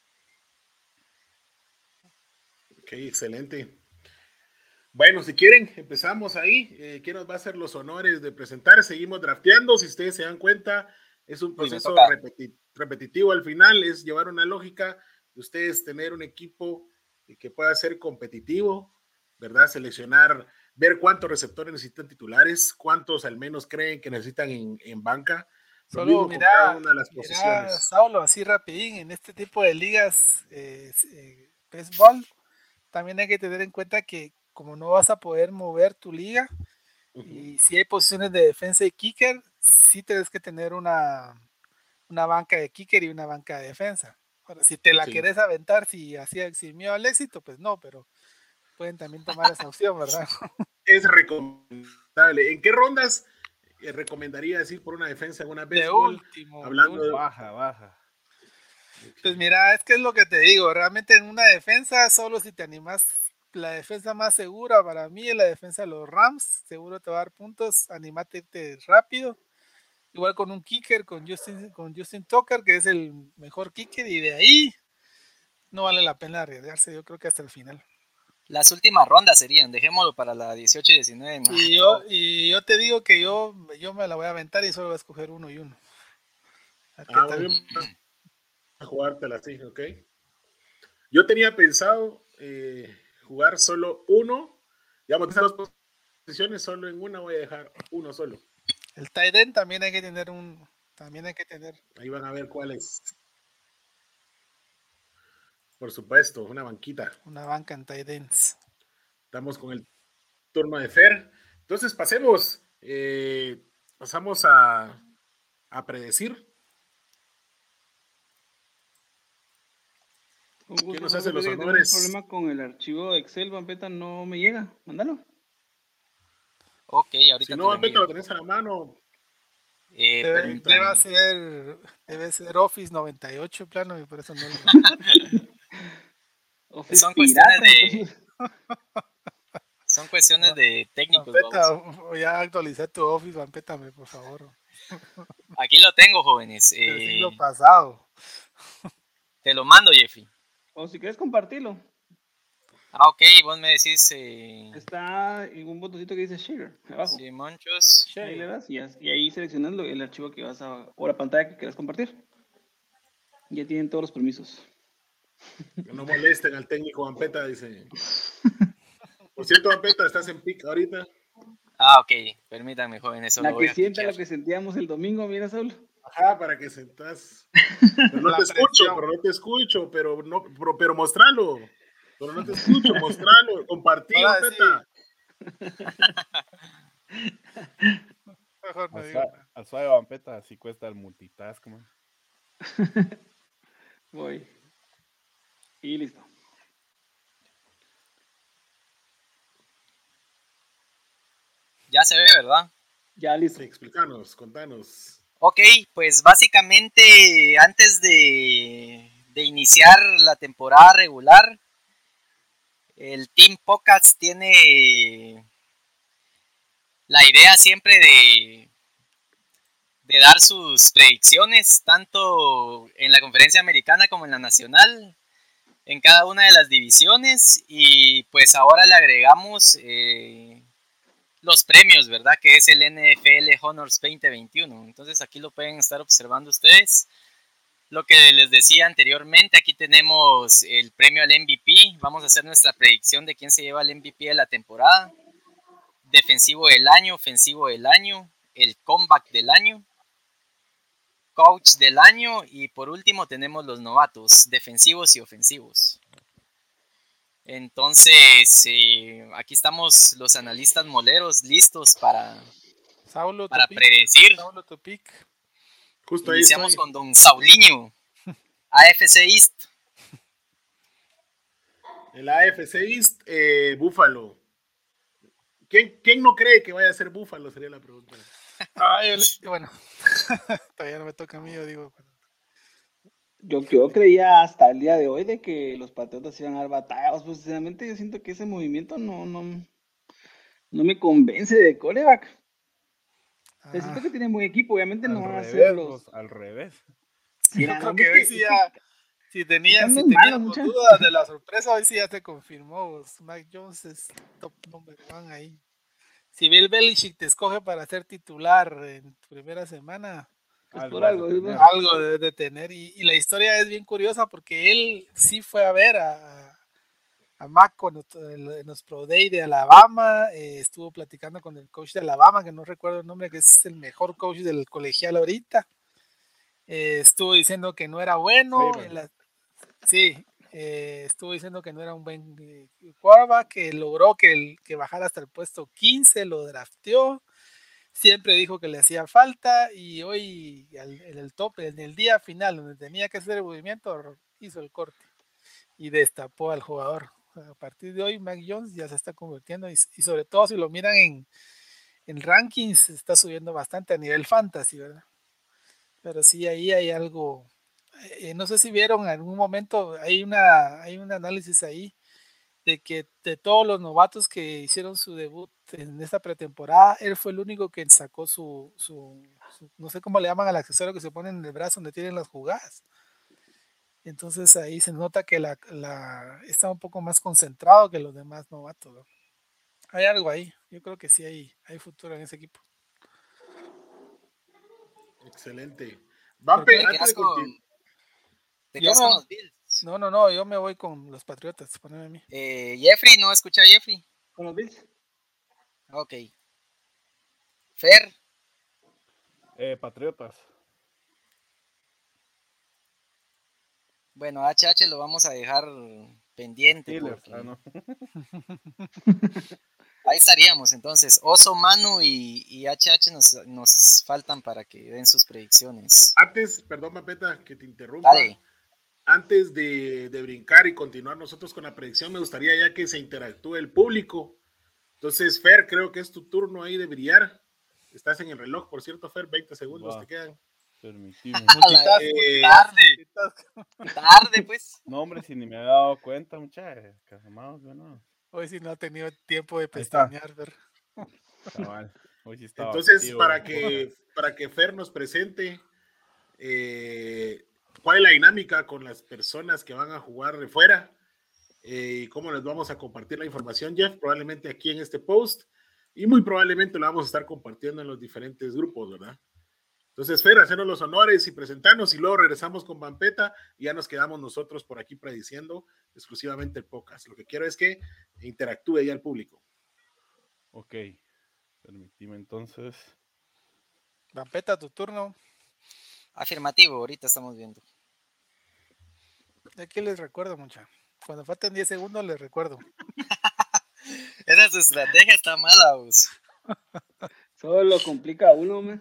Ok, excelente. Bueno, si quieren, empezamos ahí. Eh, ¿Quién nos va a hacer los honores de presentar? Seguimos drafteando. Si ustedes se dan cuenta, es un proceso repeti repetitivo al final. Es llevar una lógica de ustedes tener un equipo que pueda ser competitivo, ¿verdad? Seleccionar, ver cuántos receptores necesitan titulares, cuántos al menos creen que necesitan en, en banca. Solo mira, una de las mira, Saulo, así rapidín, en este tipo de ligas eh, eh, béisbol, también hay que tener en cuenta que como no vas a poder mover tu liga, uh-huh. y si hay posiciones de defensa y kicker, sí tienes que tener una, una banca de kicker y una banca de defensa. Ahora, si te la sí. querés aventar, si así eximió al éxito, pues no, pero pueden también tomar esa opción, ¿verdad? Es recomendable. ¿En qué rondas recomendaría decir por una defensa en una béisbol? De último. Hablando de de... Baja, baja. Pues mira, es que es lo que te digo, realmente en una defensa, solo si te animas, la defensa más segura para mí es la defensa de los Rams, seguro te va a dar puntos, animate rápido. Igual con un kicker, con Justin, con Justin Tucker, que es el mejor kicker, y de ahí no vale la pena arriesgarse, yo creo que hasta el final. Las últimas rondas serían, dejémoslo para la dieciocho y diecinueve. ¿No? Y, yo, y yo te digo que yo, yo me la voy a aventar y solo voy a escoger uno y uno. Ah, muy bien. A jugártela así, ok. Yo tenía pensado eh, jugar solo uno, digamos, de esas dos posiciones, solo en una voy a dejar uno solo. El tight end también hay que tener un, también hay que tener. Ahí van a ver cuál es. Por supuesto, una banquita. Una banca en tight ends. Estamos con el turno de Fer. Entonces pasemos, eh, pasamos a, a predecir. ¿Quién nos hace los honores? Tengo un problema con el archivo de Excel, Vampeta, no me llega. Mándalo. Ok, ahorita. Si no, Vampeta, lo tenés a la mano. Eh, debe, debe, ser, debe ser Office noventa y ocho plano y por eso no lo... Office son cuestiones de... Son cuestiones de técnicos. Vampeta, voy a actualizar tu Office, Vampeta, por favor. Aquí lo tengo, jóvenes. El eh... siglo pasado. Te lo mando, Jeffy. O si quieres compartirlo. Ah, ok, vos me decís... Eh... Está en un botoncito que dice Share, abajo. Sí, Monchos. Ahí le das y, y ahí seleccionas el archivo que vas a... o la pantalla que quieras compartir. Ya tienen todos los permisos. Que no molesten al técnico Vampeta, dice. Por cierto, Vampeta, ¿estás en pick ahorita? Ah, ok. Permítanme, jóvenes. La que sienta lo que sentíamos el domingo, mira, Saúl. Ajá, para que sentas. Pero no La te escucho, presión. pero no te escucho, pero no, pero, pero mostralo. Pero no te escucho, mostralo, compartí, Ahora Vampeta. Mejor no Al digo suave, nada. al suave Vampeta, así cuesta el multitask, man. Voy. Y listo. Ya se ve, ¿verdad? Ya listo. Sí, explícanos, contanos. Ok, pues básicamente antes de, de iniciar la temporada regular, el Team Podcast tiene la idea siempre de, de dar sus predicciones, tanto en la conferencia americana como en la nacional, en cada una de las divisiones, y pues ahora le agregamos eh, los premios, ¿verdad? Que es el N F L Honors veinte veintiuno. Entonces aquí lo pueden estar observando ustedes. Lo que les decía anteriormente, aquí tenemos el premio al M V P. Vamos a hacer nuestra predicción de quién se lleva el M V P de la temporada. Defensivo del año, ofensivo del año, el comeback del año, coach del año y por último tenemos los novatos, defensivos y ofensivos. Entonces, eh, aquí estamos los analistas moleros listos para, Saulo, para tu pick. predecir. Saulo, tu pick. Justo ahí Iniciamos estoy. con don Saulinho, A F C East. El A F C East, eh, Búfalo. ¿Quién, ¿Quién no cree que vaya a ser Búfalo? Sería la pregunta. Ay, el- bueno, todavía no me toca a mí, yo digo. Yo, yo creía hasta el día de hoy de que los Patriotas iban a dar batallas. Pues sinceramente yo siento que ese movimiento no, no, no me convence de coreback. Ah, Siento que tienen buen equipo, obviamente no Al van a ser revés, los. vos, al revés. yo Mira, creo no, que es hoy que- sí es ya, que si, tenía, están si muy malos, teníamos mucha. dudas de la sorpresa, hoy sí ya se confirmó. vos. Mac Jones es top number one ahí. Si Bill Belichick te escoge para ser titular en tu primera semana, Pues Algo por has de algo, ¿sí? tener. algo debe de tener. Y, y la historia es bien curiosa porque él sí fue a ver a, a Mac cuando t- en en los Pro Day de Alabama, eh, estuvo platicando con el coach de Alabama, que no recuerdo el nombre, que es el mejor coach del colegial ahorita. Eh, estuvo diciendo que no era bueno. Saban. En la- sí, eh, estuvo diciendo que no era un buen eh, quarterback, que logró que, el, que bajara hasta el puesto quince, lo drafteó. Siempre dijo que le hacía falta y hoy al- en el top, en el día final donde tenía que hacer el movimiento, hizo el corte y destapó al jugador. O sea, a partir de hoy, Mac Jones ya se está convirtiendo y, y sobre todo si lo miran en, en rankings, está subiendo bastante a nivel fantasy, ¿verdad? Pero sí, ahí hay algo. eh, no sé si vieron en algún momento, hay, una, hay un análisis ahí de que de todos los novatos que hicieron su debut en esta pretemporada, él fue el único que sacó su, su, su no sé cómo le llaman al accesorio que se pone en el brazo donde tienen las jugadas. Entonces ahí se nota que la, la está un poco más concentrado que los demás novatos, ¿no? Hay algo ahí, yo creo que sí hay, hay futuro en ese equipo. Excelente. ¿Por Vampe, qué? Te antes quedas de con, continuar. te Yo quedas con me, los Bills. no, no, no, yo me voy con los Patriotas, poneme a mí. Eh, Jeffrey, ¿no escucha a Jeffrey? Con los Bills. Ok. Fer, Eh, Patriotas. bueno, H H lo vamos a dejar pendiente Steelers. porque Ah, no. ahí estaríamos entonces. Oso, Manu y, y H H nos, nos faltan para que den sus predicciones. Antes, perdón, Vampeta, que te interrumpa. Dale. Antes de, de brincar y continuar nosotros con la predicción, me gustaría ya que se interactúe el público. Entonces, Fer, creo que es tu turno ahí de brillar. Estás en el reloj, por cierto, Fer, veinte segundos Va. te quedan. Permitime. Multitask, Eh, multitask, tarde. multitask. Tarde, pues. No, hombre, si ni me había dado cuenta, muchachos. Casamados, bueno. Hoy sí no ha tenido tiempo de Ahí está. pestañear, ver. Cabal. Hoy sí estaba Entonces, activo para el que, podcast. para que Fer nos presente eh, cuál es la dinámica con las personas que van a jugar de fuera eh, y cómo les vamos a compartir la información, Jeff, probablemente aquí en este post y muy probablemente lo vamos a estar compartiendo en los diferentes grupos, ¿verdad? Entonces, Fer, hacernos los honores y presentarnos y luego regresamos con Vampeta y ya nos quedamos nosotros por aquí prediciendo exclusivamente el podcast. Lo que quiero es que interactúe ya el público. Ok. Permitime entonces. Vampeta, tu turno. Afirmativo, ahorita estamos viendo. Aquí les recuerdo, mucha. Cuando falten diez segundos les recuerdo. Esa su estrategia está mala, vos. Solo lo complica a uno, man.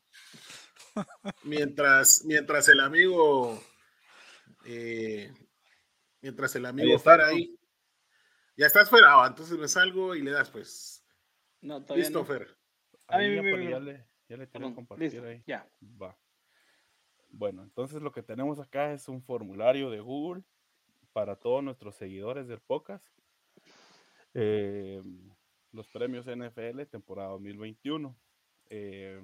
Mientras, mientras el amigo, eh, mientras el Ahí amigo está, Fer ¿no? ahí, ya estás fuera, ah, entonces me salgo y le das, pues. No, todavía Listo, no. Fer. Ah, Ahí mira, ya, mira, pero mira. ya le, ya le tiré a Perdón, compartir listo, ahí. ya. Va. Bueno, entonces lo que tenemos acá es un formulario de Google para todos nuestros seguidores del podcast. Eh, los premios N F L temporada dos mil veintiuno. Eh,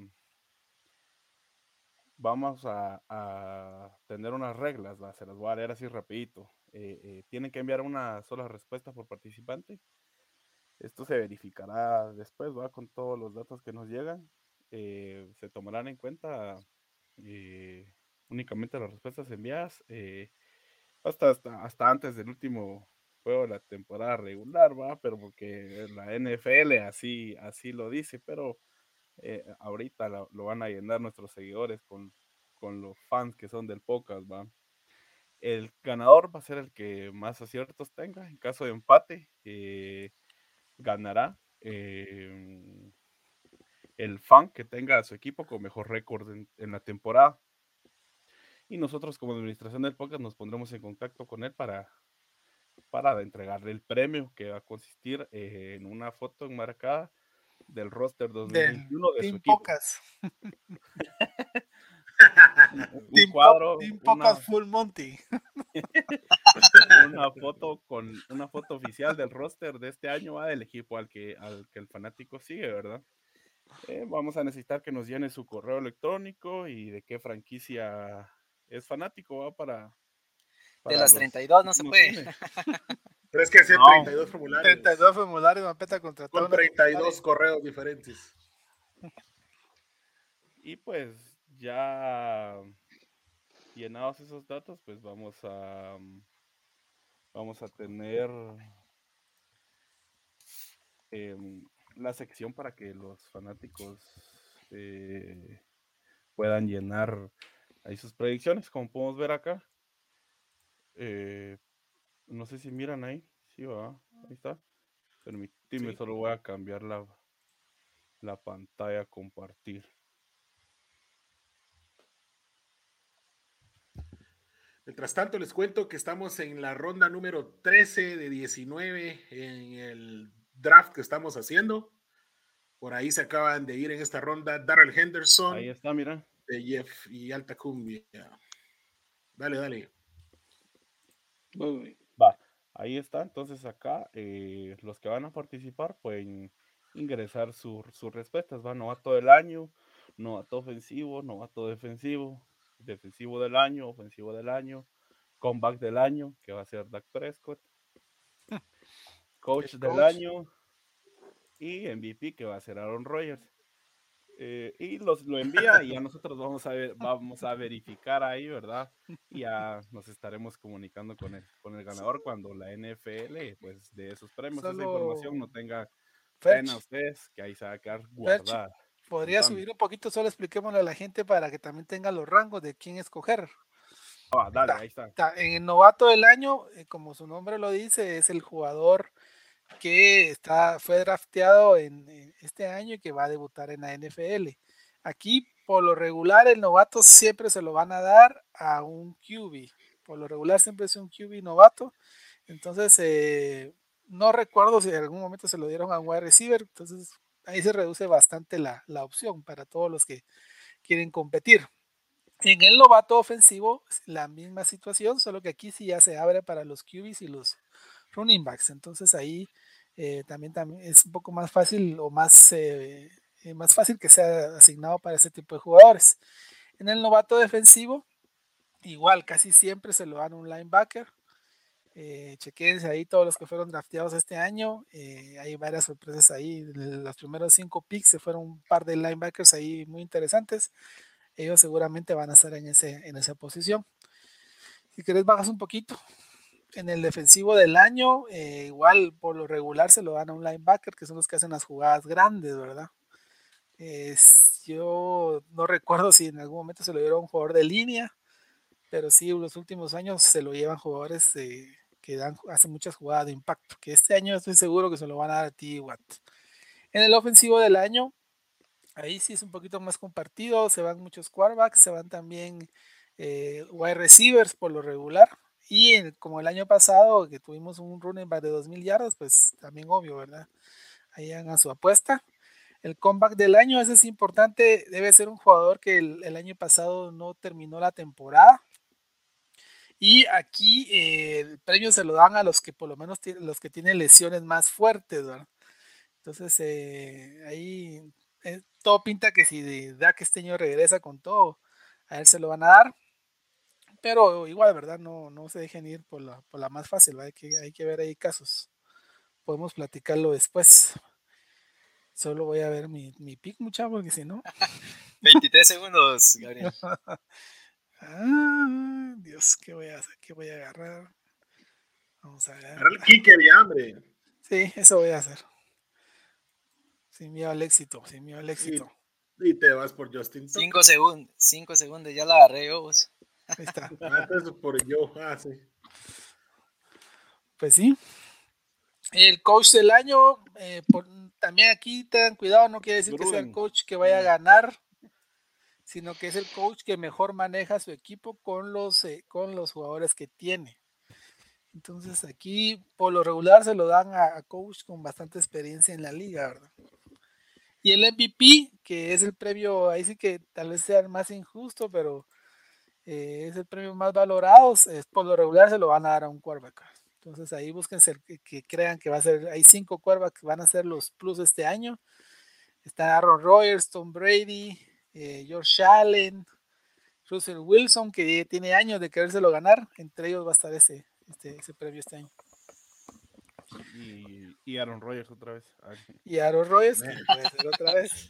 vamos a, a tener unas reglas, ¿va? Se las voy a leer así rapidito. Eh, eh, tienen que enviar una sola respuesta por participante. Esto se verificará después, ¿va? Con todos los datos que nos llegan. Eh, se tomarán en cuenta eh, únicamente las respuestas enviadas eh, hasta, hasta, hasta antes del último juego de la temporada regular, ¿va? Pero porque la N F L así, así lo dice, pero eh, ahorita lo, lo van a llenar nuestros seguidores con, con los fans que son del podcast, ¿va? El ganador va a ser el que más aciertos tenga. En caso de empate, eh, ganará eh, el fan que tenga a su equipo con mejor récord en, en la temporada. Y nosotros como administración del podcast nos pondremos en contacto con él para, para entregarle el premio, que va a consistir eh, en una foto enmarcada del roster dos mil veintiuno Del de su Team equipo. Pocas. Un, un Team, cuadro, Team una, Pocas Full Monty. una foto con una foto oficial del roster de este año, ¿va? Del equipo al que, al que el fanático sigue, ¿verdad? Eh, vamos a necesitar que nos llene su correo electrónico y de qué franquicia es fanático, ¿va? Para, para De las los treinta y dos no se puede. tiene. Pero es que hacer No. treinta y dos formularios. treinta y dos formularios, Mapeta contrató Con treinta y dos correos diferentes. Y pues ya llenados esos datos, pues vamos a vamos a tener eh, la sección para que los fanáticos eh, puedan llenar ahí sus predicciones, como podemos ver acá. Eh, no sé si miran ahí. Sí, va. Ahí está. Permitidme, Sí. solo voy a cambiar la, la pantalla a compartir. Mientras tanto, les cuento que estamos en la ronda número trece de diecinueve en el draft que estamos haciendo. Por ahí se acaban de ir en esta ronda Darrell Henderson. Ahí está, mira. De Jeff y Alta Cumbia. Dale, dale. Uy. Va, ahí está. Entonces acá eh, los que van a participar pueden ingresar sus su respuestas. Va, novato del año, novato ofensivo, novato defensivo, defensivo del año, ofensivo del año, comeback del año, que va a ser Dak Prescott, coach El del coach. año y M V P, que va a ser Aaron Rodgers. Eh, y los, lo envía y ya nosotros vamos a, ver, vamos a verificar ahí, ¿verdad? Y ya nos estaremos comunicando con el, con el ganador cuando la N F L, pues, de esos premios, Solo... esa información no tenga Ferch, pena a ustedes, que ahí se va a quedar Ferch, guardada. podría Contame. subir un poquito, solo expliquémosle a la gente para que también tenga los rangos de quién escoger. Ah, dale, Está, ahí está. está. En el novato del año, eh, como su nombre lo dice, es el jugador que está, fue drafteado en, en este año y que va a debutar en la N F L. Aquí, por lo regular, el novato siempre se lo van a dar a un Q B. Por lo regular siempre es un Q B novato. Entonces, eh, no recuerdo si en algún momento se lo dieron a un wide receiver. Entonces, ahí se reduce bastante la, la opción para todos los que quieren competir. En el novato ofensivo, la misma situación, solo que aquí sí ya se abre para los Q Bs y los running backs. Entonces ahí eh, también, también es un poco más fácil o más, eh, más fácil que sea asignado para ese tipo de jugadores. En el novato defensivo, igual, casi siempre se lo dan a un linebacker. Eh, chequense ahí todos los que fueron drafteados este año. Eh, hay varias sorpresas ahí. Los primeros cinco picks se fueron un par de linebackers ahí muy interesantes. Ellos seguramente van a estar en, ese, en esa posición. Si querés bajas un poquito. En el defensivo del año, eh, igual por lo regular se lo dan a un linebacker, que son los que hacen las jugadas grandes, ¿verdad? Eh, yo no recuerdo si en algún momento se lo dieron a un jugador de línea, pero sí, en los últimos años se lo llevan jugadores eh, que dan, hacen muchas jugadas de impacto, que este año estoy seguro que se lo van a dar a T J Watt. En el ofensivo del año, ahí sí es un poquito más compartido, se van muchos quarterbacks, se van también eh, wide receivers por lo regular, y en, como el año pasado que tuvimos un running back de dos mil yardas, pues también obvio, ¿verdad? Ahí hagan su apuesta. El comeback del año, ese es importante, debe ser un jugador que el, el año pasado no terminó la temporada. Y aquí eh, el premio se lo dan a los que por lo menos tienen, los que tienen lesiones más fuertes, ¿verdad? Entonces eh, ahí eh, todo pinta que si Dak este año regresa con todo, a él se lo van a dar. Pero igual, ¿verdad? No, no se dejen ir por la, por la más fácil, ¿verdad? Hay que, hay que ver ahí casos. Podemos platicarlo después. Solo voy a ver mi, mi pick, mucha, porque si no. veintitrés segundos, Gabriel. Ah, Dios, ¿qué voy a hacer? ¿Qué voy a agarrar? Vamos a ver. Agarra el kicker ya, hombre. Sí, eso voy a hacer. Sin miedo al éxito, sin miedo al éxito. Y, y te vas por Justin. Cinco segundos, cinco segundos, ya la agarré yo, vos. Ahí está. Antes por yo, ah, sí. Pues sí. El coach del año, eh, por, también aquí tengan cuidado, no quiere decir Gruden. Que sea el coach que vaya a ganar, sino que es el coach que mejor maneja su equipo con los, eh, con los jugadores que tiene. Entonces aquí por lo regular se lo dan a, a coach con bastante experiencia en la liga, ¿verdad? Y el M V P, que es el premio, ahí sí que tal vez sea el más injusto, pero eh, es el premio más valorado, es, por lo regular se lo van a dar a un quarterback. Entonces ahí búsquense el que, que crean que va a ser, hay cinco quarterbacks que van a ser los plus este año. Está Aaron Rodgers, Tom Brady, eh, Josh Allen, Russell Wilson, que tiene años de querérselo ganar. Entre ellos va a estar ese, este, ese premio este año. Y, y Aaron Rodgers otra vez. Ay. Y Aaron Rodgers, que puede ser otra vez.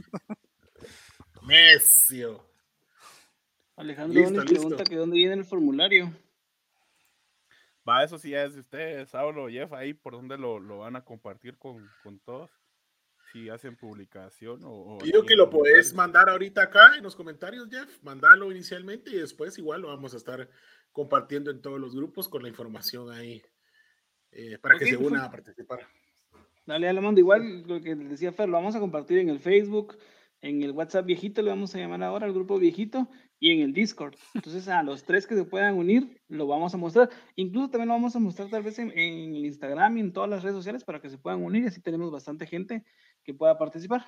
Mesio. Alejandro listo, nos pregunta listo. Que dónde viene el formulario. Va, eso sí ya es de ustedes, Saulo o Jeff, ahí por dónde lo, lo van a compartir con, con todos. Si hacen publicación o... o Yo que lo podés mandar ahorita acá en los comentarios, Jeff. Mandalo inicialmente y después igual lo vamos a estar compartiendo en todos los grupos con la información ahí eh, para okay, que se unan a participar. Dale, le mando igual lo que decía Fer, lo vamos a compartir en el Facebook, en el WhatsApp viejito, le vamos a llamar ahora al grupo viejito, y en el Discord. Entonces a los tres que se puedan unir, lo vamos a mostrar. Incluso también lo vamos a mostrar tal vez en, en el Instagram y en todas las redes sociales para que se puedan unir, y así tenemos bastante gente que pueda participar.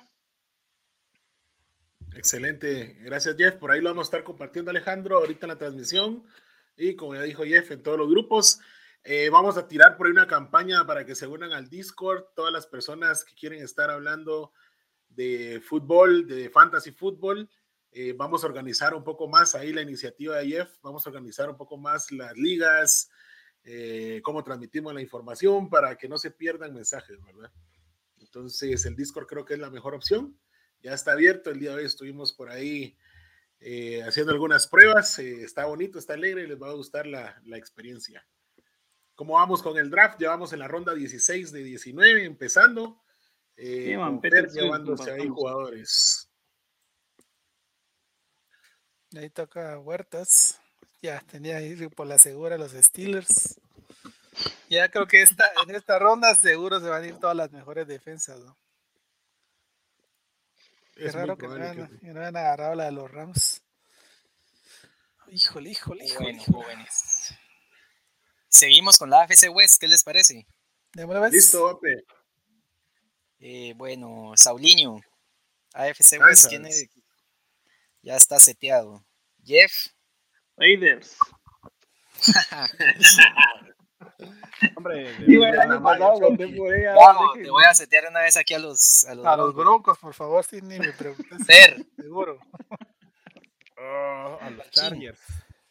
Excelente, gracias Jeff, por ahí lo vamos a estar compartiendo Alejandro ahorita en la transmisión, y como ya dijo Jeff, en todos los grupos. Eh, vamos a tirar por ahí una campaña para que se unan al Discord, todas las personas que quieren estar hablando de fútbol, de fantasy fútbol. Eh, vamos a organizar un poco más ahí la iniciativa de Jeff, vamos a organizar un poco más las ligas, eh, cómo transmitimos la información para que no se pierdan mensajes, ¿verdad? Entonces el Discord creo que es la mejor opción, ya está abierto, el día de hoy estuvimos por ahí eh, haciendo algunas pruebas, eh, está bonito, está alegre y les va a gustar la, la experiencia. ¿Cómo vamos con el draft? Ya vamos en la ronda dieciséis de diecinueve, empezando. Eh, con Fer llevándose ahí jugadores. Ahí toca Huertas. Ya tenía ahí por la segura los Steelers. Ya creo que esta, en esta ronda seguro se van a ir todas las mejores defensas, ¿no? Es raro que no, hayan, que... que no hayan agarrado la de los Rams. Híjole, híjole, híjole. Bueno, jóvenes. Seguimos con la A F C West, ¿qué les parece? Listo, Ope. Eh, bueno, Saulinho, A F C West, ¿quién es? Ya está seteado. Jeff. Raiders. Hombre, sí, bueno, año pasado, Vamos, te voy a setear una vez aquí a los a los, a los broncos, por favor, si ni me preguntes. Ser. Seguro. Oh, a los Chargers.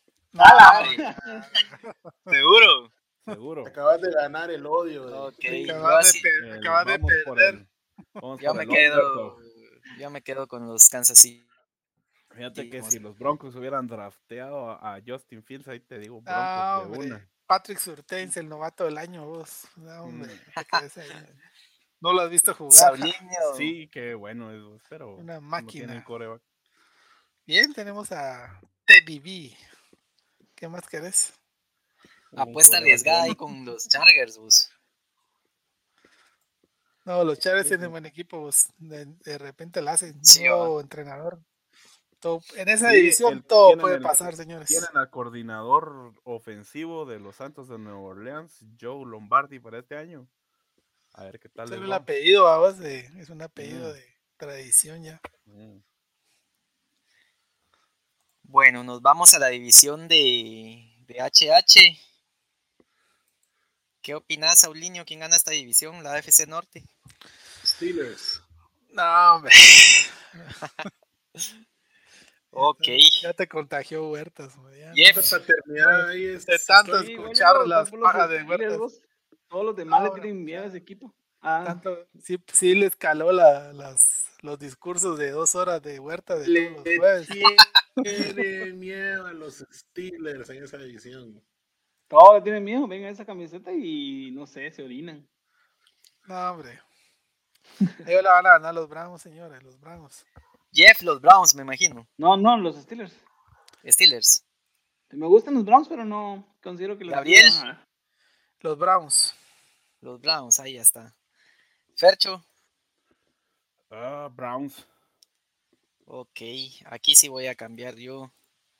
¿Seguro? Seguro. Acabas de ganar el odio. De... Okay. Acabas de, per el, acabas de perder. El, yo me quedo yo me quedo con los Kansas City. Fíjate sí, que si los Broncos hubieran drafteado a, a Justin Fields, ahí te digo Broncos ah, de una. Patrick Surtain, el novato del año, vos. No, hombre, mm. no lo has visto jugar. Saulinho. Sí, qué bueno es, pero una máquina. No tiene coreback. Bien, tenemos a T B B. ¿Qué más querés? Apuesta arriesgada ahí con los Chargers, vos. No, los Chargers tienen buen equipo, vos. De, de repente la hacen. Sí, nuevo va. entrenador. Todo- en esa Sí, división el- todo tienen puede el- pasar, señores. Tienen al coordinador ofensivo de los Santos de Nueva Orleans, Joe Lombardi, para este año. A ver qué tal Solo les el va. apellido, vamos, de, es un apellido Mm. de tradición ya. Mm. Bueno, nos vamos a la división de, de H H. ¿Qué opinas, Saulinho? ¿Quién gana esta división? La A F C Norte. Steelers. No, hombre. Ok. Ya te contagió Huertas, güey, ya. Jeff. Esta paternidad ahí es. De tanto Sí, igual escuchar yo las voy por los pajas de Steelers, Huertas. vos. Todos los demás Ah, le bueno, tienen miedo a ya. ese equipo. Ah, Tanto, sí, sí les caló la, las, los discursos de dos horas de Huerta de Le todos los jueves. tienen miedo a los Steelers en esa división. todos le tienen miedo. Ven a esa camiseta y no sé, se orinan. No, hombre. Ellos la van a ganar los Browns, señores, los Browns. Jeff, los Browns, me imagino. No, no, los Steelers. Steelers. Me gustan los Browns, pero no considero que los Gabriel. Steelers van a ganar. Los Browns. Los Browns, ahí ya está. Fercho. Ah, Browns. Ok, aquí sí voy a cambiar yo.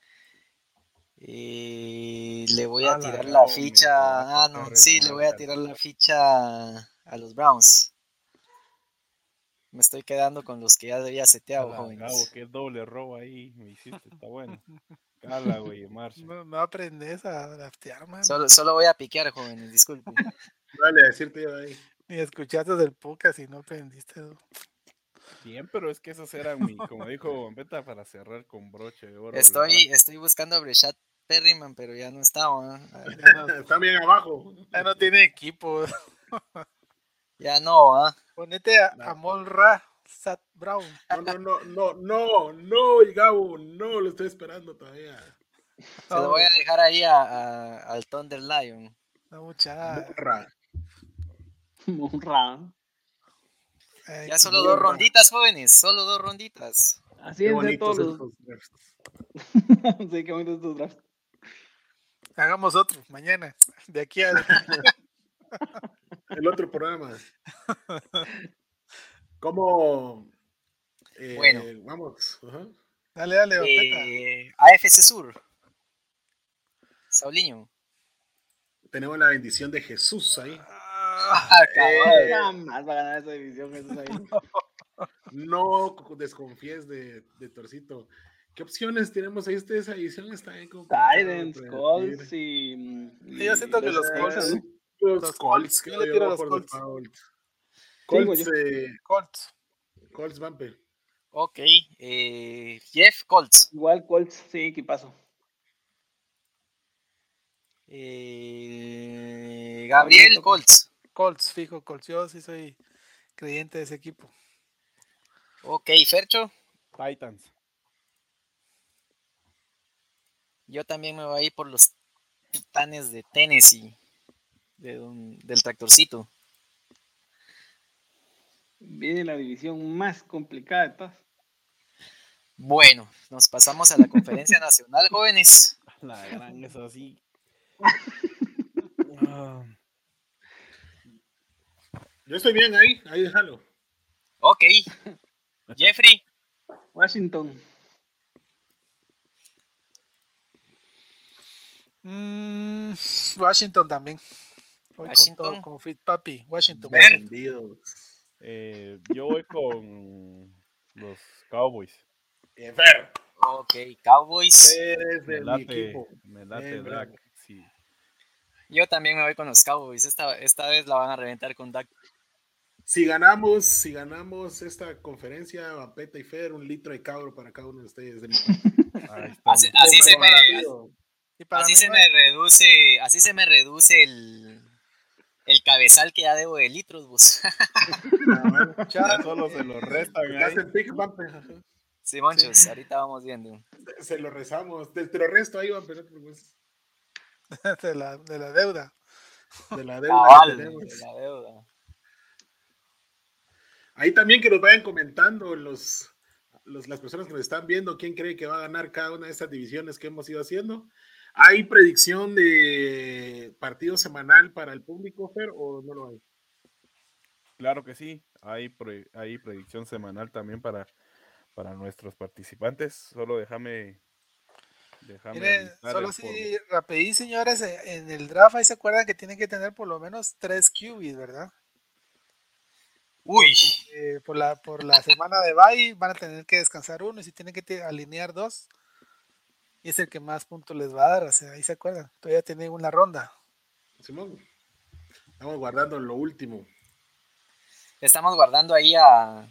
Eh, le voy a Ah, la tirar gran la me ficha. va a Ah, tocar no, sí, le voy a remarcar. tirar la ficha a los Browns. Me estoy quedando con los que ya había seteado, Ala, jóvenes. Gabo, qué doble robo ahí me hiciste, está bueno. Cala, güey, marcha. No, no aprendes a draftear, man. Solo, solo voy a piquear, jóvenes, disculpen. Dale a decirte yo ahí. Ni escuchaste del podcast y no aprendiste. ¿no? Bien, pero es que esos eran mi, como dijo Bambeta, para cerrar con broche de oro. Estoy, estoy buscando a Breshad Perryman, pero ya no estaba. ¿eh? Ya no, Está bien abajo. ya no tiene equipo. Ya no, ¿ah? Ponete a, a Molra Sat Brown. No, no, no, no, no, no, y Gabo, no lo estoy esperando todavía. Se lo voy a dejar ahí a, a- al Thunder Lion. No, mucha. Morra. Monra. Ay, Ya solo Morra. dos ronditas, jóvenes, solo dos ronditas. Así Qué es de todos bonitos los. estos drafts. Sí, qué bonitos estos drafts. Hagamos otro mañana. De aquí a. El otro programa. ¿Cómo? Eh, Bueno. Vamos. Ajá. Dale, dale, Bambeta. Eh, A F C Sur. Saulinho. Tenemos la bendición de Jesús ahí. Ah, Eh, Jamás va a ganar esa división. Eso es ahí. no desconfíes de, de Torcito. ¿Qué opciones tenemos ahí? Esta esa edición está bien Titans, Colts y. y Yo siento que los Colts- ¿no? Los Los Colts. Colts, yo le creo tiro a yo, los por Colts. Colts. Digo Colts, yo. eh, Colts. Colts Vampe. Ok. eh, Jeff Colts. Igual Colts, sí, ¿qué pasó? Eh, Gabriel Colts. Colts, fijo, Colts. Yo sí soy creyente de ese equipo. Ok, Fercho. Titans. Yo también me voy a ir por los Titanes de Tennessee. De un- del tractorcito. Viene la división más complicada de todas. Bueno, nos pasamos a la conferencia nacional, jóvenes. La gran es así. Ah, Yo estoy bien ahí, ahí déjalo. Ok. Jeffrey. Washington. Mm, Washington también. Voy Washington. con todo, como Fit Papi. Washington. Ver. Washington. Vendidos. eh, yo voy con los Cowboys. Bien, Fer. Ok, Cowboys. Eres Me de mi late, equipo. me late Bien, Dak, bravo. sí. Yo también me voy con los Cowboys. Esta, esta vez la van a reventar con Dak. Si ganamos, si ganamos esta conferencia, Vampeta y Fer, un litro de cabro para cada uno de ustedes. De mi Ahí estamos. Así, así se me, Y para así mí se no me hay- reduce, así se me reduce el, el cabezal que ya debo de litros, vos. Ya solo se lo restan Te ahí. hacen pick, Vampe. Ajá. Sí, monchos, ahorita vamos viendo. Se- Se lo rezamos. Te, te lo resto ahí, Vampe, no te preocupes. de, la, de la deuda. De la deuda Cabal, que tenemos. de la deuda. Ahí también que nos vayan comentando los, los, las personas que nos están viendo, quién cree que va a ganar cada una de estas divisiones que hemos ido haciendo. ¿Hay predicción de partido semanal para el público, Fer, o no lo hay? Claro que sí, hay, pre, hay predicción semanal también para, para nuestros participantes. Solo déjame, déjame Miren, alistar solo el si rapidí, señores, eh, en el draft ahí se acuerdan que tienen que tener por lo menos tres Q Bs, ¿verdad? Uy, Eh, por la por la semana de bye van a tener que descansar uno y si tienen que te- alinear dos y es el que más puntos les va a dar, o sea, ahí se acuerdan, todavía tienen una ronda. Simón, estamos guardando lo último. estamos guardando ahí a...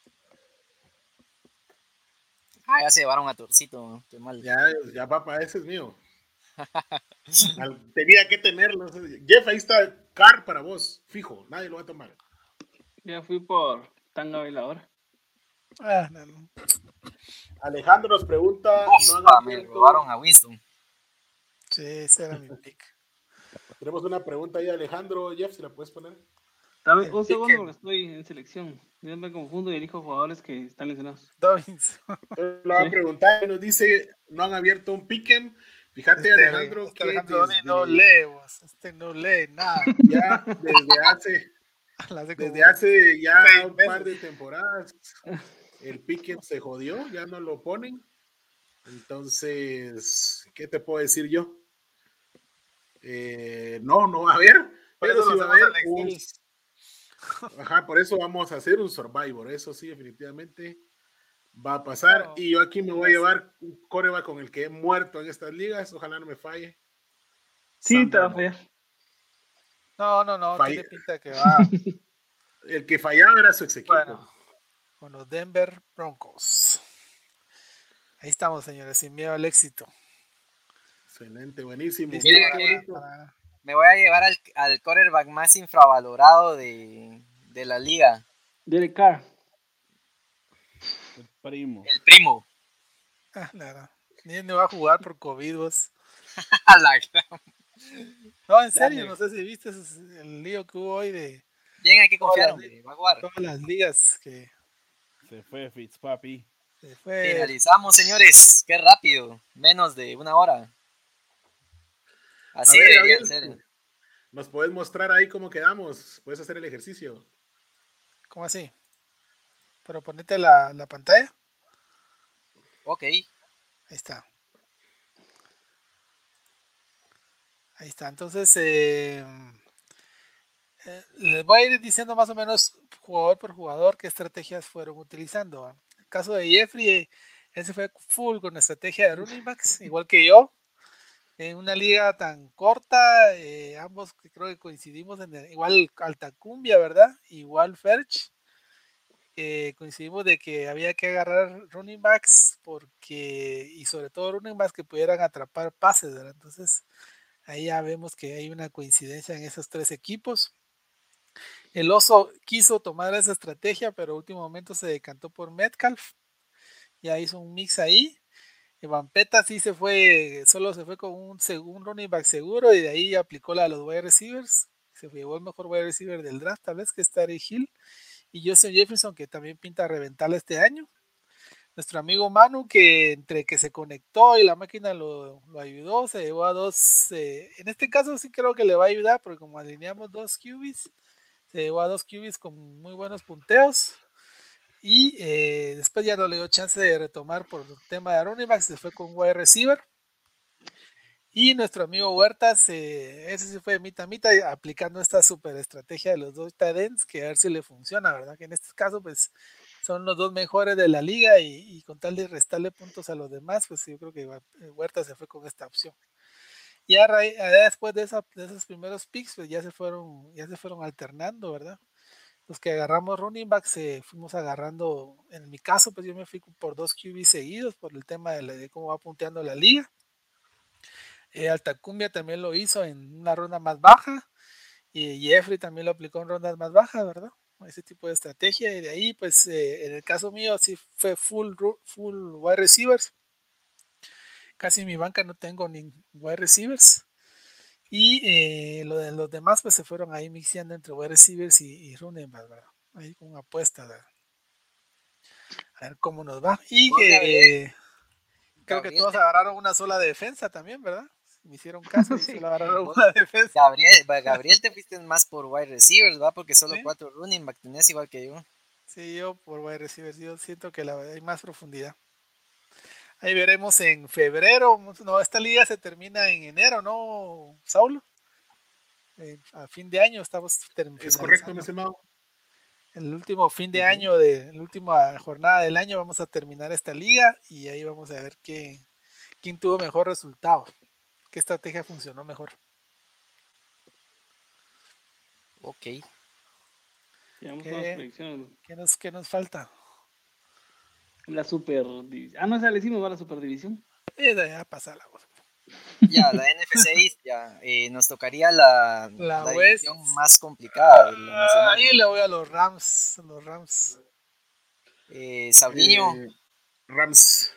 Ah, ya se llevaron a Torcito, qué mal. Ya, ya papá, ese es mío. Al- tenía que tenerlo. Jeff, ahí está Car para vos, fijo, nadie lo va a tomar. Ya fui por Tanga Bailadora. Ah, no, no. Alejandro nos pregunta, Uf, ¿no han pa, me abierto- robaron a Winston. Sí, ese era mi pick. Tenemos una pregunta ahí, Alejandro. Jeff, si la puedes poner. Dame El un segundo pique. porque estoy en selección. Yo me confundo y elijo jugadores que están lesionados. Dobbins. Entonces, lo va a Sí. preguntar y nos dice, ¿no han abierto un pick'em? Fíjate, Este, Alejandro, este que Alejandro Doni desde, no lee, vos. Este no lee nada. ya desde hace, La hace como desde hace ya seis un par de meses. temporadas, el pick'em se jodió, ya no lo ponen. Entonces, ¿qué te puedo decir yo? Eh, no, no va a haber, Por pero eso sí lo va a haber hacemos un... al Excel. Ajá, por eso vamos a hacer un Survivor, eso sí, definitivamente va a pasar. No, y yo aquí me voy a así. llevar un coreback con el que he muerto en estas ligas, ojalá no me falle. Sí, Sam te va a Darnold. fallar. No, no, no, Falle- tiene pinta que va. El que fallaba era su ex equipo. Bueno, con los Denver Broncos. Ahí estamos, señores, sin miedo al éxito. Excelente, buenísimo. Listo Miren para- Qué bonito. para- Me voy a llevar al, al quarterback más infravalorado de, de la liga, Derek Carr. El primo. el primo. Ah, nada. Ni no va a jugar por COVID, vos. A la gran- No, en serio, Dale. no sé si viste ese- el lío que hubo hoy de Bien, hay que confiar, Hola, hombre, va a jugar. todas las ligas que Se fue Fitzpapi. se fue. Finalizamos, señores. Qué rápido. Menos de una hora. Así A ver, deberían Gabriel, ser. ¿nos puedes mostrar ahí cómo quedamos? ¿Puedes hacer el ejercicio? ¿Cómo así? Pero ponete la, la pantalla. Ok. Ahí está. Ahí está. Entonces, eh, eh, les voy a ir diciendo más o menos jugador por jugador qué estrategias fueron utilizando. En el caso de Jeffrey, eh, él se fue full con estrategia de running backs, igual que yo. En una liga tan corta, eh, ambos que creo que coincidimos en el- igual Altacumbia, ¿verdad? Igual Ferch. Eh, coincidimos de que había que agarrar running backs porque, y sobre todo running backs que pudieran atrapar pases, ¿verdad? Entonces, ahí ya vemos que hay una coincidencia en esos tres equipos. El Oso quiso tomar esa estrategia, pero a último momento se decantó por Metcalf. Ya hizo un mix ahí. Vampeta sí se fue, solo se fue con un, un running back seguro y de ahí aplicó la de los wide receivers. Se llevó el mejor wide receiver del draft, tal vez que es Tariq Hill. Y Justin Jefferson, que también pinta reventarla este año. Nuestro amigo Manu, que entre que se conectó y la máquina lo, lo ayudó, se llevó a dos. Eh, en este caso sí creo que le va a ayudar, porque como alineamos dos Q Bs, se llevó a dos Q Bs con muy buenos punteos. Y eh, después ya no le dio chance de retomar por el tema de running back, se fue con wide receiver. Y nuestro amigo Huertas, eh, ese sí fue de mitad a mitad, aplicando esta super estrategia de los dos tight ends, que a ver si le funciona, ¿verdad? Que en este caso, pues, son los dos mejores de la liga y, y con tal de restarle puntos a los demás, pues yo creo que Huertas se fue con esta opción. Y a raíz, después de, esa, de esos primeros picks, pues ya se fueron, ya se fueron alternando, ¿verdad? Los que agarramos running backs eh, fuimos agarrando, en mi caso, pues yo me fui por dos Q B seguidos por el tema de, la, de cómo va punteando la liga. Eh, Altacumbia también lo hizo en una ronda más baja y Jeffrey también lo aplicó en rondas más bajas, ¿verdad? Ese tipo de estrategia y de ahí, pues eh, en el caso mío sí fue full, full wide receivers. Casi en mi banca no tengo ni wide receivers. Y eh, lo de los demás pues se fueron ahí mixeando entre wide receivers y, y running back, ¿verdad? Ahí con apuesta, ¿verdad? A ver cómo nos va. Y Vos, que Gabriel. creo que Gabriel, todos te- agarraron una sola defensa también, ¿verdad? Me hicieron caso y Sí. solo agarraron Vos- una defensa. Gabriel, va, Gabriel, te fuiste más por wide receivers, ¿va? Porque solo Sí. cuatro running back tenés igual que yo. Sí, yo por wide receiver, yo siento que la verdad hay más profundidad. Ahí veremos en febrero. No, esta liga se termina en enero, ¿no, Saulo? Eh, a fin de año estamos terminando. Es correcto, mi estimado. El último fin de Ujú. año, de la última jornada del año, vamos a terminar esta liga y ahí vamos a ver qué, quién tuvo mejor resultado, qué estrategia funcionó mejor. Ok. Llegamos ¿Qué? con las predicciones. ¿Qué nos, qué nos falta? La super división. Ah, no, esa le hicimos, va la super división. Eh, ya pasa la voz. Ya, la N F C East, ya. Eh, nos tocaría la, La la West. división más complicada de la Ah, nacional. ahí le voy a los Rams, los Rams. Eh, Saulinho, Eh, Rams.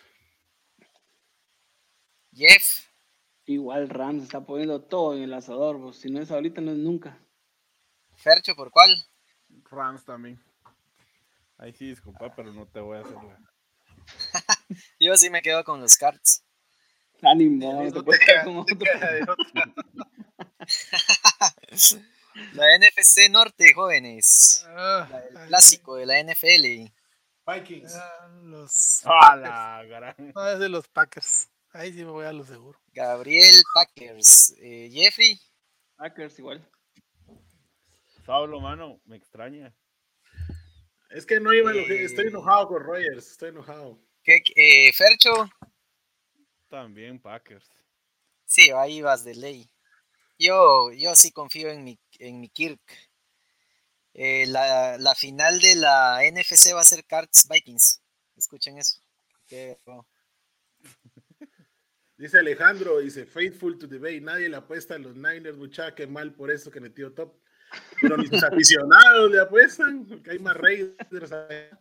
Jeff, Igual Rams está poniendo todo en el asador, pues. Si no es ahorita, no es nunca. Fercho, ¿por cuál? Rams también. Ahí sí, disculpa, pero no te voy a hacer la... Yo sí me quedo con los Cards. Ánimo, no No te te puedes queda- quedar como te otro. queda de otra. La N F C Norte, jóvenes. Ah, La del ay, clásico de la N F L. Vikings. ah, los ¡Ah, Packers. la gran! No, es de los Packers. Ahí sí me voy a lo seguro. Gabriel Packers. Eh, Jeffrey, Packers igual. Saulo, mano, me extraña. Es que no iba a lo que. Eh. Estoy enojado con Rogers. Estoy enojado. ¿qué, eh, Fercho. También Packers. Sí, ahí vas de ley. Yo, yo sí confío en mi, en mi Kirk. Eh, la, la final de la N F C va a ser Cards Vikings. Escuchen eso. Qué feo. Dice Alejandro, dice Faithful to the Bay. Nadie le apuesta a los Niners, muchacha, qué mal por eso que metió top. Pero ni sus aficionados le apuestan, porque hay más Raiders allá.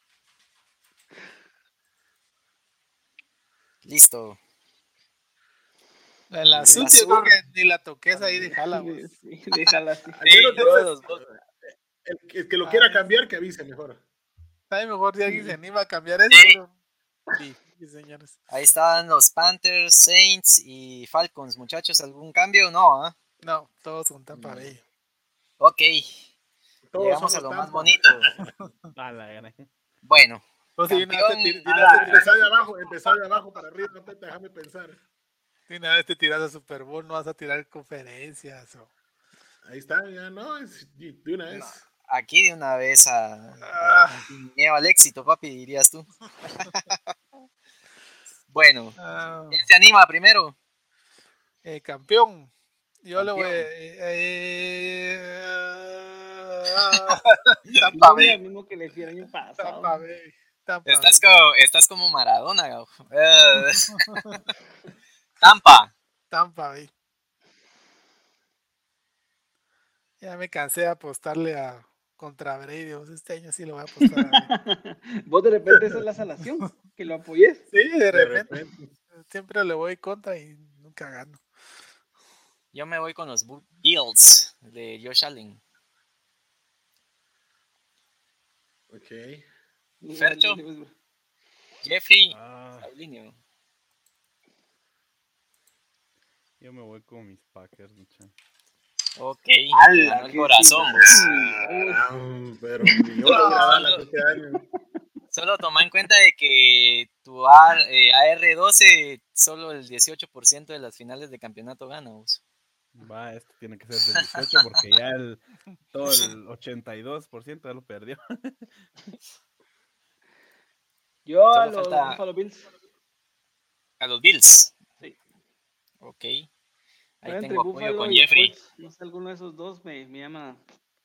Listo. En la La azul, yo creo sur. que ni la toques ahí, déjala. güey. Sí, déjala así. Al menos todos, entonces, el, el que lo quiera cambiar, que avise mejor. Ay, mejor si alguien se anima a cambiar eso. Sí. pero- Sí, sí, señores. Ahí están los Panthers, Saints y Falcons. Muchachos, ¿algún cambio? No, ¿ah? No, todos con Tampa Mm. Bay. Ok. Todos Llegamos a somos lo Tampa. más bonito. ¡Ah, la gran! Pues Bueno, Pues si una vez te, tir- Campeón. de una vez te tiras- Empezar de abajo, empezar de abajo para arriba, no te déjame pensar. de una vez te tiras a Super Bowl, no vas a tirar conferencias. O... Ahí está, ya no, es de de una vez. aquí de una vez a, Ah, miedo al éxito, papi, dirías tú. Bueno, ah, ¿quién se anima primero? eh, campeón. Yo le voy Campeón. eh, eh, Yo Tampa voy al Bay. mismo que le fui el año pasado. Tampa Bay. Tampa Estás Bay. como, estás como Maradona, gau. Eh, Tampa. Tampa Bay. Ya me cansé de apostarle a contra Brady. pues, Este año sí lo voy a apostar a Brady. Vos de repente esa es la salación, que lo apoyes. Sí, de De repente. repente. Siempre le voy contra y nunca gano. Yo me voy con los Bu- Bills de Josh Allen. Ok. Fercho. Jeffrey, Ah, Saulinho. yo me voy con mis Packers, mucha. Ok, ¡Hala, ganó el qué corazón, sí! pues. Ah, pero ni yo lo voy a dar la este año. Solo toma en cuenta de que tu A- eh, A R doce, solo el dieciocho por ciento de las finales de campeonato gana, vos. Va, esto tiene que ser del dieciocho porque ya el, todo el ochenta y dos por ciento ya lo perdió. Yo a Solo los falta- Buffalo Bills. A los Bills. Sí. Ok. Ahí Pero entre tengo apoyo Buffalo con y Jeffrey. Colts, no sé, alguno de esos dos me, me llama.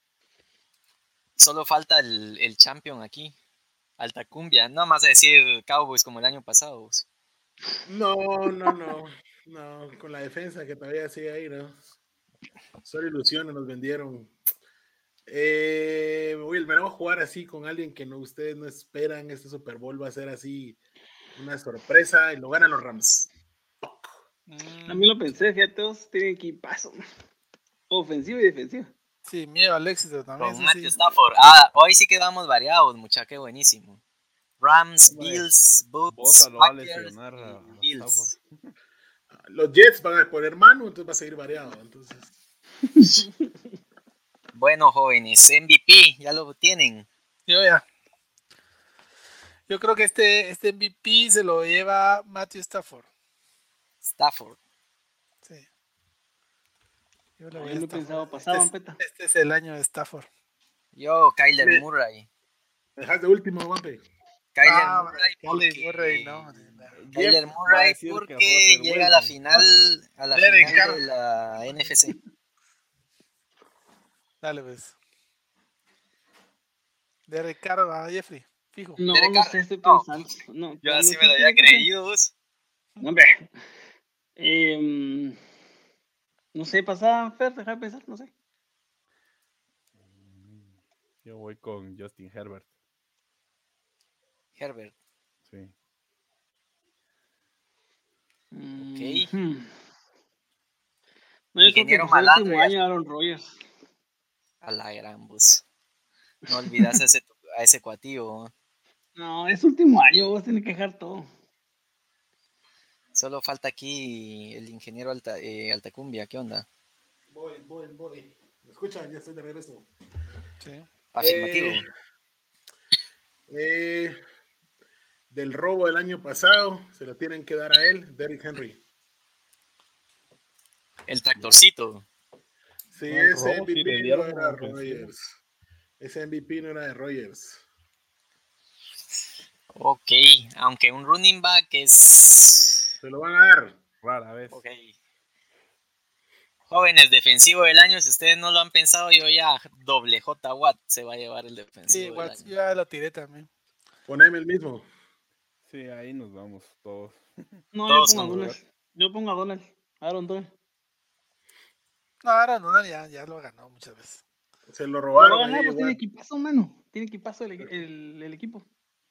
Solo falta el, el champion aquí. Alta cumbia. No más a decir Cowboys como el año pasado, vos. No, no, no. No, con la defensa que todavía sigue ahí, ¿no? Solo ilusiones nos vendieron. Eh, voy, me voy a jugar así con alguien que no ustedes no esperan. Este Super Bowl va a ser así una sorpresa y lo ganan los Rams. A mí lo pensé, fíjate, todos tienen equipazo. Ofensivo y defensivo. Sí, miedo al éxito también. Con eso Matthew sí. Stafford. Ah, hoy sí quedamos variados, mucha, qué buenísimo. Rams, Hombre, Bills, Bucks, Bosa lo va a Packers lesionar a, a y Bills. Stafford. Los Jets van a poner mano, entonces va a seguir variado. Entonces, Bueno, jóvenes, M V P, ya lo tienen. Yo ya. Yo creo que este, este M V P se lo lleva Matthew Stafford. Stafford. Sí. Yo lo Ah, voy yo a lo he Stafford. pensado, Este pasaban, es, peta. este es el año de Stafford. Yo, Kyler Me- Murray. dejas de último, Guampe. Kyler Ah, Murray Kyler porque... Murray, no. Kyler Jeff va a Murray decir que porque Russell llega a la Wilson. final, a la Derek final Carr. de la N F C. Dale, pues. Derek Carr a Jeffrey, fijo. No, Derek no Carr, sé, estoy no. pensando. No, Yo no así sé me lo qué había tiene que ser. creído, vos. No, hombre. Em, no sé, pasaba, Fer, deja de pensar, no sé. Yo voy con Justin Herbert. Herbert. Sí. Ok. Mm, No, yo creo que Ingeniero por ser el Malandro último ya año Aaron Rodgers. a la gran bus. No olvidas a ese, a ese cuatío. No, es último año, vos tenés que dejar todo. Solo falta aquí el ingeniero Alta, eh, Altacumbia. ¿Qué onda? Voy, voy, voy. ¿Me escuchan? Ya estoy de regreso. Sí. Afirmativo. Eh, eh, del robo del año pasado, se lo tienen que dar a él, Derrick Henry. El tractorcito. Sí, No, el ese robo sí M V P le no dieron era ofensivo. Rodgers. Ese M V P no era de Rodgers. Ok. Aunque un running back es... Se lo van a dar. Rara vez. Ok. Jóvenes, defensivo del año, si ustedes no lo han pensado, yo ya doble J Watt se va a llevar el defensivo Sí, del Watts, año. yo ya lo tiré también. Poneme el mismo. Sí, ahí nos vamos todos. No, Todos yo pongo a con- Donald. Yo pongo a Donald. Aaron Donald. No, ahora no, ya, ya lo ganó muchas veces. Se lo Lo va a robaron ganar, ahí pues tiene igual. equipazo, mano. Tiene equipazo el, el, el equipo.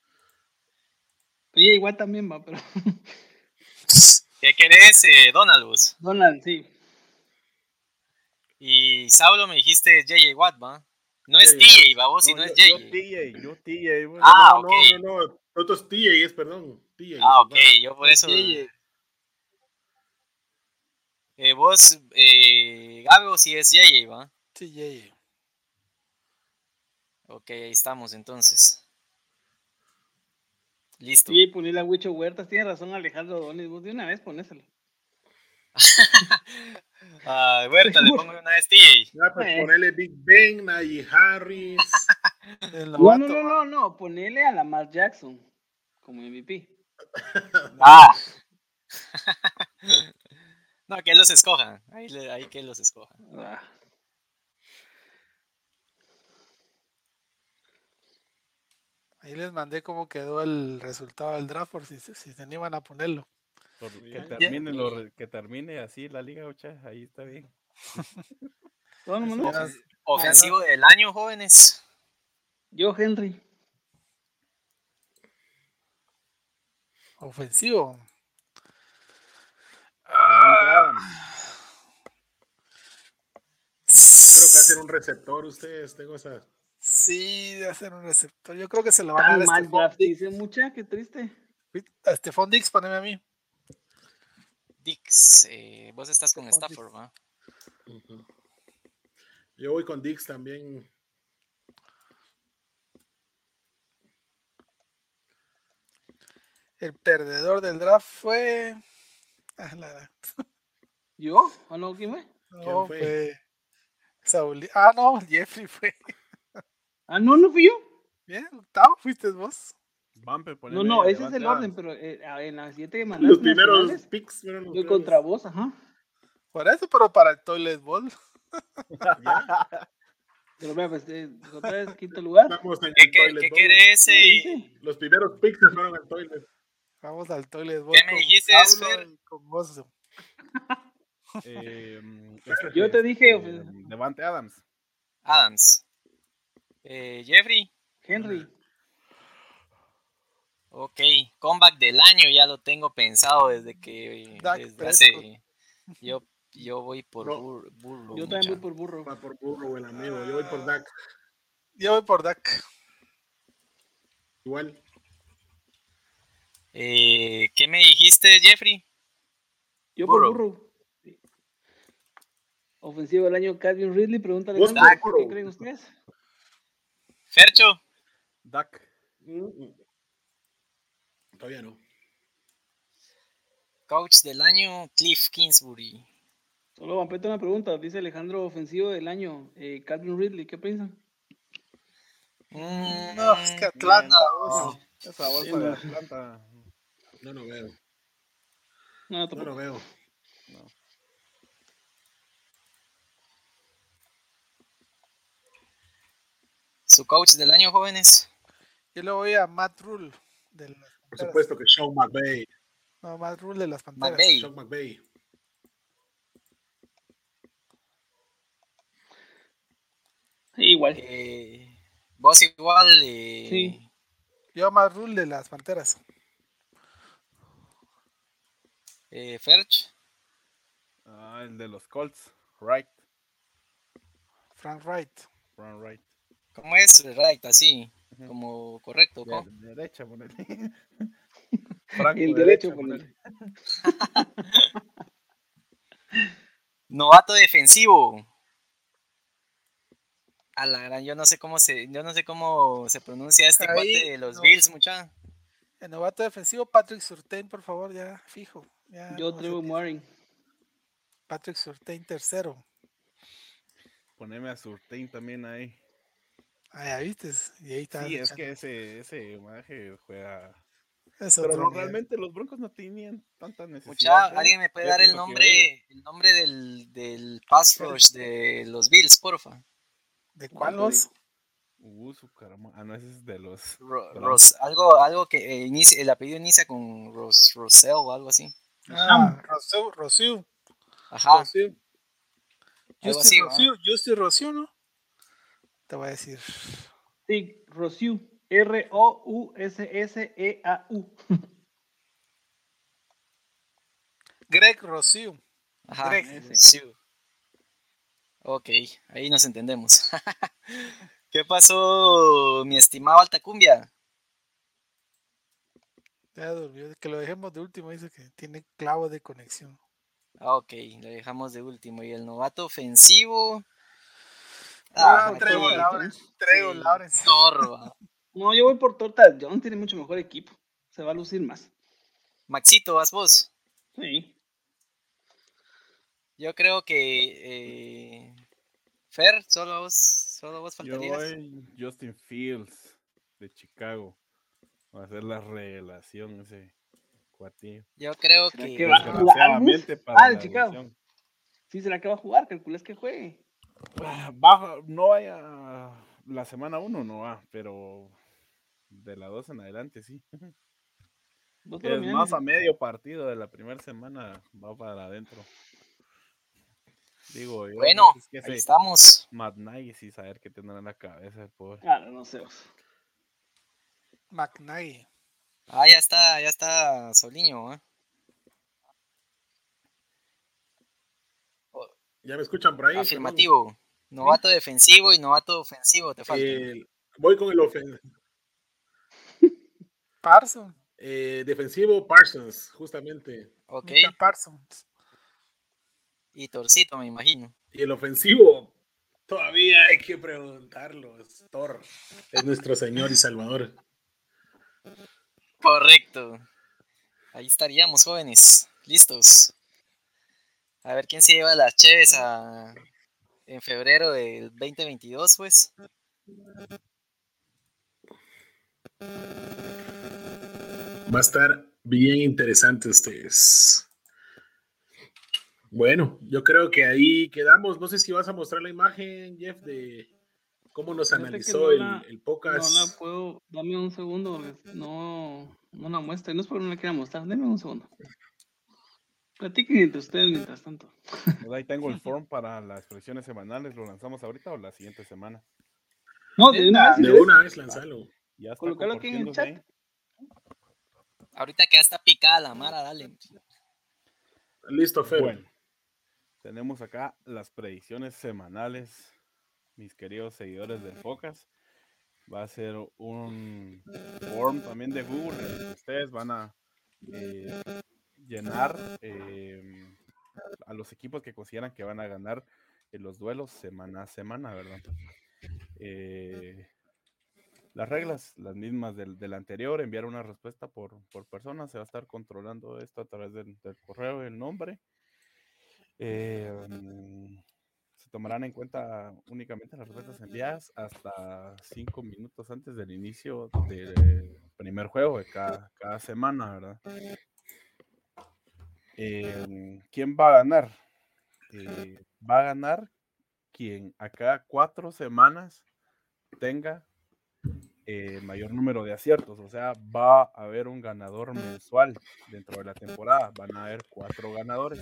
Oye, igual también va, pero. ¿Qué querés, eh, Donaldus? Donald, sí. Y Saulo me dijiste J J Watt, ¿va? No es J J T J, ¿va vos? Si no, yo, es yo J J. T J, yo T J. bueno. Ah, no, ok. no, no, no. Otros T J es, perdón. T J. Ah, ok, ¿verdad? yo por eso... J J. Eh, vos, eh, Gabo, si es J J, ¿va? Sí, J J. Ok, ahí estamos entonces. Listo. Sí, ponerle a Huicho Huertas. Tiene razón Alejandro Donis. Vos de una vez ponéselo. Ah, Huerta, le Seguro. pongo una vez T J. Ya, pues Eh. ponele Big Ben, Najee Harris. El No, novato. no, no, no, no. Ponele a Lamar Jackson como M V P. Ah. No, que los escojan. Ahí, le- ahí que los escojan. Ah. Ahí les mandé cómo quedó el resultado del draft por si, se- si se animan a ponerlo. Por- que, Bien. termine lo re- que termine así la liga, ocha, ahí está bien. ¿Todo el mundo? Ya, Ofensivo del año, jóvenes. Yo, Henry. ofensivo. Davante Adams. Creo que hacer un receptor ustedes, tengo esa. Sí, de hacer un receptor. Yo creo que se lo van a Tan dar a mal Stephon draft, Diggs. dice mucha, qué triste. A Stephon Diggs, poneme a mí. Dix, eh, vos estás con Stephon Stafford, ¿va? Ujú. Yo voy con Dix también. El perdedor del draft fue. Ah, la- ¿Yo? ¿O no? ¿Quién fue? No, fue? fue. Saúl. Ah, no, Jeffrey fue. Ah, no, no fui yo. Bien, octavo fuiste vos. Bumper, No, poneme no, a ese es Davante el orden, Adams. pero eh, a- en las siete que Los mandaste primeros nacionales, picks fueron yo ustedes. contra vos, ajá. Por eso, pero para el Toilet Bowl. ¿Ya? Pero vea, pues, eh, otra vez, quinto lugar. Estamos en ¿Qué, el qué, toilet qué bowl. querés? ¿Qué eh? dice? Los primeros picks se fueron al toilet. Vamos al Toilet Bowl. ¿Qué me con dijiste, Saulo Fer? y con vos. Eh, este Yo que, te dije, este, pues- Davante Adams. Adams. Eh, Jeffrey. Henry. Ok, comeback del año ya lo tengo pensado desde que Dak desde Prescott. hace yo yo voy por No. bur- burro. Yo también mucha. voy por burro. Va por burro, el amigo. Yo voy por Dak. Yo voy por Dak. Igual. Eh, ¿Qué me dijiste, Jeffrey? Yo Burrow. por Burrow. Sí. Ofensivo del año, Calvin Ridley. Pregunta Vos Alejandro, por ¿qué Burrow. creen ustedes? Fercho. Dak. Mm, Todavía no. Coach del año, Cliff Kingsbury. Solo Vampeta una pregunta. Dice Alejandro, ofensivo del año, eh, Calvin Ridley. ¿Qué piensan? Mm, No, es que Atlanta. No, esa bolsa Sí, de no. Atlanta. No lo veo. No, No tampoco. lo veo. No. Su coach del año, jóvenes. Yo le voy a Matt Rule de las Por Panteras. supuesto que Sean McVay. No, Matt Rule de las Panteras. McVay. Sean McVay. Sí, igual. Eh, vos igual. Eh, Sí. Yo Matt Rule de las Panteras. eh, Ferch. Ah, el de los Colts. Right. Frank Wright. Run right. ¿Cómo es? Right, así. Ujú. Como correcto. De- ¿cómo? derecha, ponele. Franco, El derecho, ponele. Novato defensivo. A la gran, yo no sé cómo se, yo no sé cómo se pronuncia este Ahí, cuate de los no. Bills, mucha. El novato defensivo, Patrick Surtain, por favor, ya fijo. Ya Yo no sé Trevor qué- Morin. Patrick Surtain, tercero. Poneme a Surtain también ahí. Ah, ya viste. Y ahí está. Sí, es que ese, ese maje juega. Es Pero otro no, nivel. realmente los Broncos no tenían tanta necesidad. Mucha, creo. alguien me puede Ya dar el siento que nombre, hoy- el nombre del, del pass rush de los Bills, porfa. ¿De cuál te vos? Uh, su caramba. Ah, no, ese es de los. Ro- Browns. Ros- algo, algo que eh, inicia, el apellido inicia con Ros, Rosell o algo así. Ah, Roseu, Roseu. Ajá, Roseu. algo Justin así, ¿no? Roseu, Justin Roseu, ¿no? Te voy a decir. Sí, Rosiu. R O U S S E A U. Greg Roseu. Ajá, Greg. Ese. sí. Ok, ahí nos entendemos. ¿Qué pasó, mi estimado Altacumbia? Ya durmió. Que lo dejemos de último. Dice que tiene clavo de conexión. Ah, ok, lo dejamos de último. Y el novato ofensivo. Ah, Ah, Trevor aquí, Lawrence. Trevor sí, Lawrence. Torba. No, yo voy por Tortas Jones. Tiene mucho mejor equipo. Se va a lucir más. Maxito, vas vos. Sí. Yo creo que eh, Fer, solo vos, solo vos Yo faltarías. voy Justin Fields de Chicago. Va a ser la revelación ese cuatillo. Yo creo ¿Será que que va a jugar? Desgraciadamente para Ah, de la Chicago. división. Sí, será que va a jugar. Calculas que juegue. Ah, baja, no vaya la semana uno, no va, pero de la dos en adelante sí. Vos te lo Es mirás, más dice. a medio partido de la primera semana va para adentro. Digo, yo, bueno, no sé, es que ahí ese estamos. Matt Nagy sí saber qué tendrá en la cabeza el pobre. Ah, no sé. vos. McNaghy. Ah, ya está, ya está Soliño, ¿eh? ¿Ya me escuchan por ahí? Afirmativo. Novato defensivo y novato ofensivo, te falta. Eh, voy con el ofen- Parsons. eh, defensivo Parsons, justamente. Ok. Micah Parsons. Y Torcito, me imagino. Y el ofensivo, todavía hay que preguntarlo. Es Thor, es nuestro Señor y Salvador. Correcto. Ahí estaríamos, jóvenes. Listos. A ver quién se lleva las cheves a... en febrero del veinte veintidós, pues. Va a estar bien interesante ustedes. Bueno, yo creo que ahí quedamos. No sé si vas a mostrar la imagen, Jeff, de cómo nos Fíjate que analizó no el, la- el podcast. No la puedo. Dame un segundo. porque No, no la muestra. No es porque no la quiera mostrar. Deme un segundo. Platiquen entre ustedes mientras tanto. Pues ahí tengo el form para las presiones semanales. ¿Lo lanzamos ahorita o la siguiente semana? No, de una vez. si De querés. una vez lanzalo. Ya está Colocalo aquí en el compartiéndose chat. ahí. Ahorita que ya está picada la mara, dale. Listo, Fer. Bueno, tenemos acá las predicciones semanales, mis queridos seguidores del Focas. Va a ser un form también de Google. En el que ustedes van a eh, llenar eh, a los equipos que consideran que van a ganar en los duelos semana a semana, ¿verdad? Eh, las reglas, las mismas del, del anterior, enviar una respuesta por, por persona, se va a estar controlando esto a través del, del correo y el nombre. Eh, se tomarán en cuenta únicamente las respuestas enviadas hasta cinco minutos antes del inicio del primer juego de cada, cada semana, ¿verdad? Eh, ¿Quién va a ganar? Eh, va a ganar quien a cada cuatro semanas tenga eh, mayor número de aciertos, o sea, va a haber un ganador mensual dentro de la temporada, van a haber cuatro ganadores.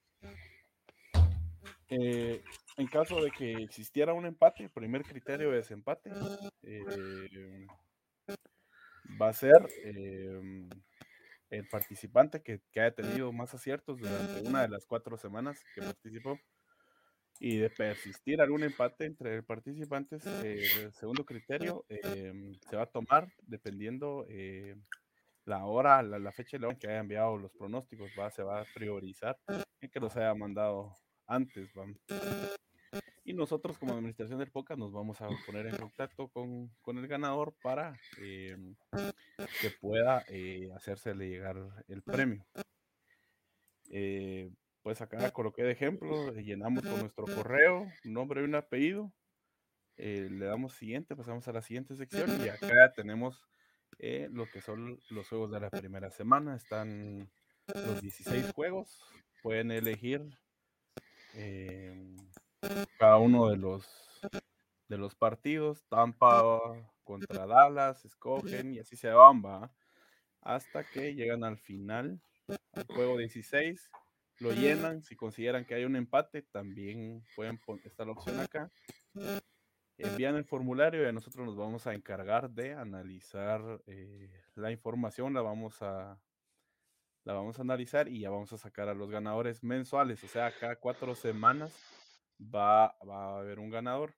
Eh, en caso de que existiera un empate, el primer criterio de desempate eh, va a ser eh, el participante que, que haya tenido más aciertos durante una de las cuatro semanas que participó. Y de persistir algún empate entre participantes, eh, el segundo criterio eh, se va a tomar dependiendo eh, la hora, la, la fecha y la hora en que haya enviado los pronósticos, ¿va? Se va a priorizar en que los haya mandado antes, ¿va? Y nosotros como administración del podcast nos vamos a poner en contacto con, con el ganador para eh, que pueda eh, hacérsele llegar el premio. Eh, pues acá coloqué de ejemplo, llenamos con nuestro correo, un nombre y un apellido, eh, le damos siguiente, pasamos a la siguiente sección y acá tenemos eh, lo que son los juegos de la primera semana. Están los dieciséis juegos, pueden elegir eh, cada uno de los de los partidos. Tampa contra Dallas, escogen y así se van, va, hasta que llegan al final, al juego dieciséis, lo llenan. Si consideran que hay un empate, también pueden poner, está la opción acá, envían el formulario y a nosotros nos vamos a encargar de analizar eh, la información, la vamos a la vamos a analizar y ya vamos a sacar a los ganadores mensuales, o sea, cada cuatro semanas va, va a haber un ganador.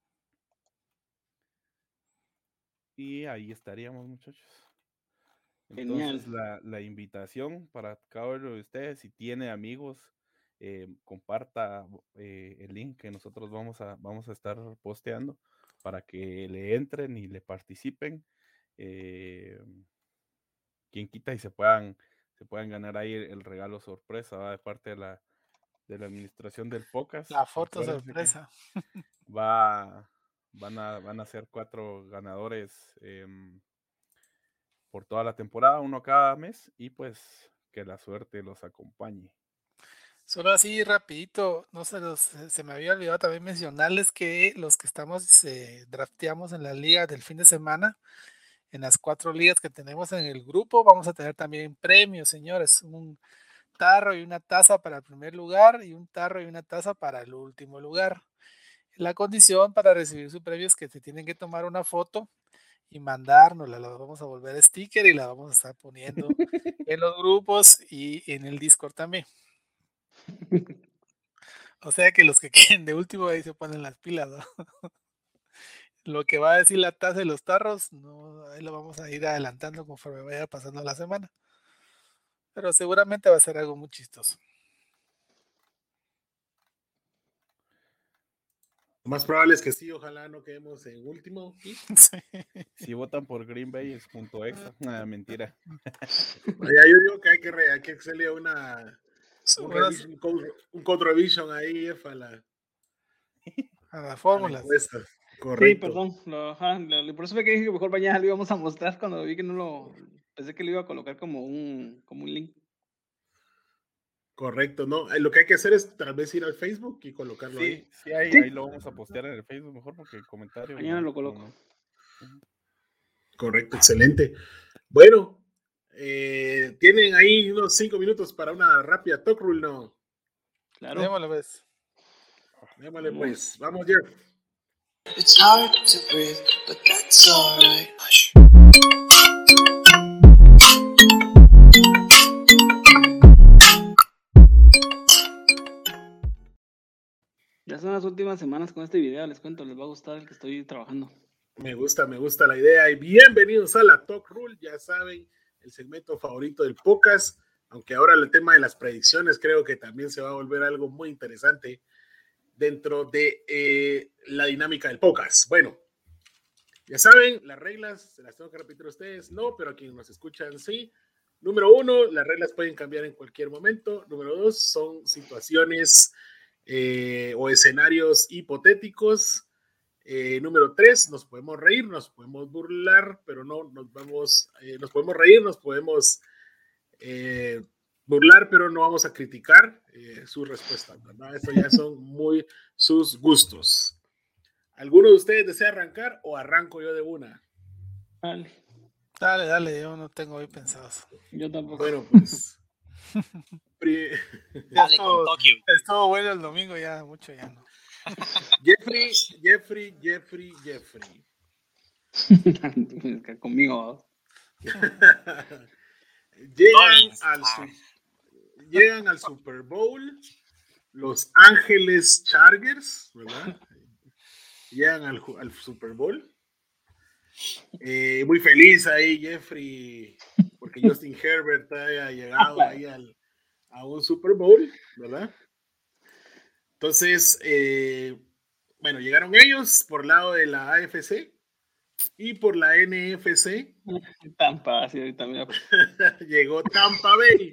Y ahí estaríamos, muchachos. Entonces, la, la invitación para cada uno de ustedes, si tiene amigos, eh, comparta eh, el link que nosotros vamos a, vamos a estar posteando para que le entren y le participen. Eh, quien quita y se puedan, se puedan ganar ahí el, el regalo sorpresa, ¿va? De parte de la, de la administración del podcast. La foto Recuérdense sorpresa. Va, van, a, van a ser cuatro ganadores eh, por toda la temporada, uno cada mes, y pues que la suerte los acompañe. Solo así rapidito, no se los, se me había olvidado también mencionarles que los que estamos eh, drafteamos en la liga del fin de semana, en las cuatro ligas que tenemos en el grupo, vamos a tener también premios, señores, un tarro y una taza para el primer lugar y un tarro y una taza para el último lugar. La condición para recibir su premio es que se tienen que tomar una foto y mandárnosla, la vamos a volver sticker y la vamos a estar poniendo en los grupos y en el Discord también. O sea que los que queden de último ahí se ponen las pilas, ¿no? Lo que va a decir la taza de los tarros, no, ahí lo vamos a ir adelantando conforme vaya pasando la semana. Pero seguramente va a ser algo muy chistoso. Lo más probable es que sí, ojalá no quedemos en último. ¿Sí? Sí. Si votan por Green Bay es punto extra. Nada, mentira. Ya yo digo que hay que, re, hay que hacerle una un, revision, un, code, un code revision ahí a la, a las fórmulas. Correcto. Sí, perdón. Lo, ajá, lo, por eso fue que dije que mejor mañana lo íbamos a mostrar cuando vi que no lo. Pensé que lo iba a colocar como un, como un link. Correcto, no. Lo que hay que hacer es tal vez ir al Facebook y colocarlo sí, ahí. Sí, ahí, sí, ahí lo vamos a postear en el Facebook mejor porque el comentario. Mañana no, lo coloco. No, no. Correcto, excelente. Bueno, eh, tienen ahí unos cinco minutos para una rápida talk rule, ¿no? Claro. Démosle pues. Démosle pues. Vamos, Jeff. It's hard to breathe, but that's alright. Hush. Ya son las últimas semanas con este video, les cuento, les va a gustar el que estoy trabajando. Me gusta, me gusta la idea y bienvenidos a la Talk Rule, ya saben, el segmento favorito del podcast, aunque ahora el tema de las predicciones creo que también se va a volver algo muy interesante dentro de eh, la dinámica del podcast. Bueno, ya saben, las reglas, ¿se las tengo que repetir a ustedes? No, pero a quienes nos escuchan, sí. Número uno, las reglas pueden cambiar en cualquier momento. Número dos, son situaciones eh, o escenarios hipotéticos. Eh, número tres, nos podemos reír, nos podemos burlar, pero no nos vamos, eh, nos podemos reír, nos podemos eh, burlar, pero no vamos a criticar eh, sus respuestas, ¿verdad? Eso ya son muy sus gustos. ¿Alguno de ustedes desea arrancar o arranco yo de una? Dale. Dale, dale, yo no tengo hoy pensados. Yo tampoco. Bueno, pues. pri- Dale Estuvo- con Tokio. Estuvo bueno el domingo, ya mucho ya no. Jeffrey, Jeffrey, Jeffrey, Jeffrey. Conmigo. llegan, Toys. al su- llegan al Super Bowl Los Ángeles Chargers, ¿verdad? Llegan al, ju- al Super Bowl. Eh, muy feliz ahí, Jeffrey, porque Justin Herbert haya llegado ahí al, a un Super Bowl, ¿verdad? Entonces, eh, bueno, llegaron ellos por lado de la A F C y por la N F C Tampa, así ahorita mira. llegó Tampa Bay.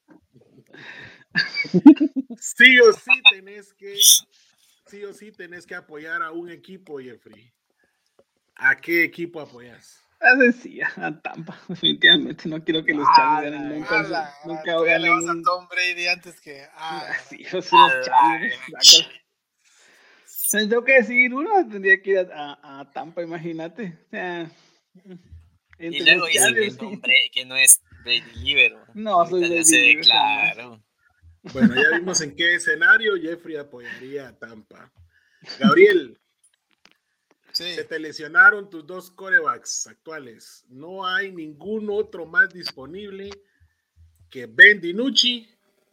Sí o sí tenés que, sí o sí tenés que apoyar a un equipo, Jeffrey. ¿A qué equipo apoyas? Así sí, a Tampa, definitivamente. No quiero que los Chargers ganen nunca. Ala, Nunca tú ya le ganen vas a un... Tom Brady antes que. Ah, Sí, esos son los Chargers. Sácalo. Si tengo que decidir uno, tendría que ir a, a- a Tampa, imagínate. O sea, Y entre luego los dicen que Chargers, no, sí. hombre, que no es Brady Libero. No, soy Ahorita ya Brady se Libero, declaró. Bueno, ya vimos en qué escenario Jeffrey apoyaría a Tampa. Gabriel, sí. se te lesionaron tus dos corebacks actuales. No hay ningún otro más disponible que Ben DiNucci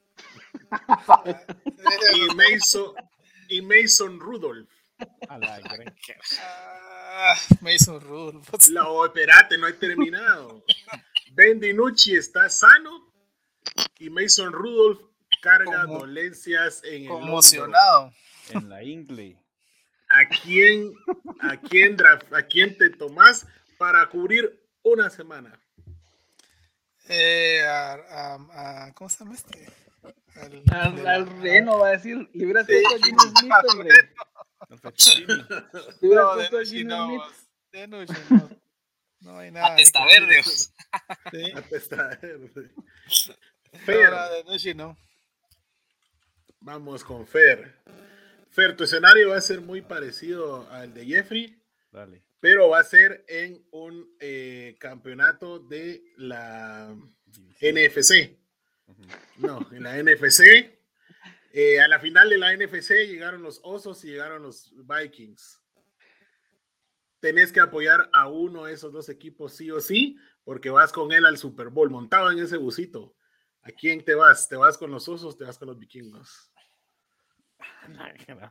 y Mason, y Mason Rudolph. A la gran- Ah, Mason Rudolph. La, oh, espérate, no he terminado. Ben DiNucci está sano y Mason Rudolph carga Como- dolencias en el hombro. Conmocionado. En la ingle. ¿A quién, a quién draft, a quién te tomás para cubrir una semana? Eh, a, a- a- ¿Cómo se llama este? Al, Al, de la- al Reno va a decir, le hubieras Sí. puesto a Gino Smith, hombre. El fettuccine. Le hubieras No, de puesto a Nushi Gino no. Smith. De Nushi no. No hay nada. A testa ahí que- verde. Sí. Atesta- No, Fer, la de Nushi no. vamos con Fer. Fer, tu escenario va a ser muy parecido al de Jeffrey, Dale. pero va a ser en un eh, campeonato de la División. N F C. Ujú. No, en la N F C. Eh, a la final de la N F C llegaron los Osos y llegaron los Vikings. Tenés que apoyar a uno de esos dos equipos sí o sí, porque vas con él al Super Bowl, montado en ese busito. ¿A quién te vas? ¿Te vas con los Osos? ¿Te vas con los Vikingos? La gran-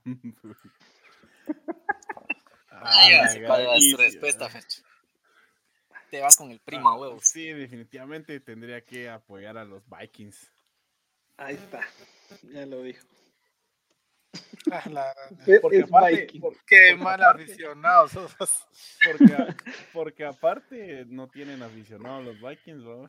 Ah, ya la sé cuál va a ser tu gran- respuesta, Fecho. Te vas con el prima, Ah, huevos. Sí, definitivamente tendría que apoyar a los Vikings. Ahí está, ya lo dijo. Ah, la- Es, Porque es aparte- Viking. por- Qué porque mal aparte- aficionado sos. Porque, a- porque aparte no tienen aficionados los Vikings, ¿no?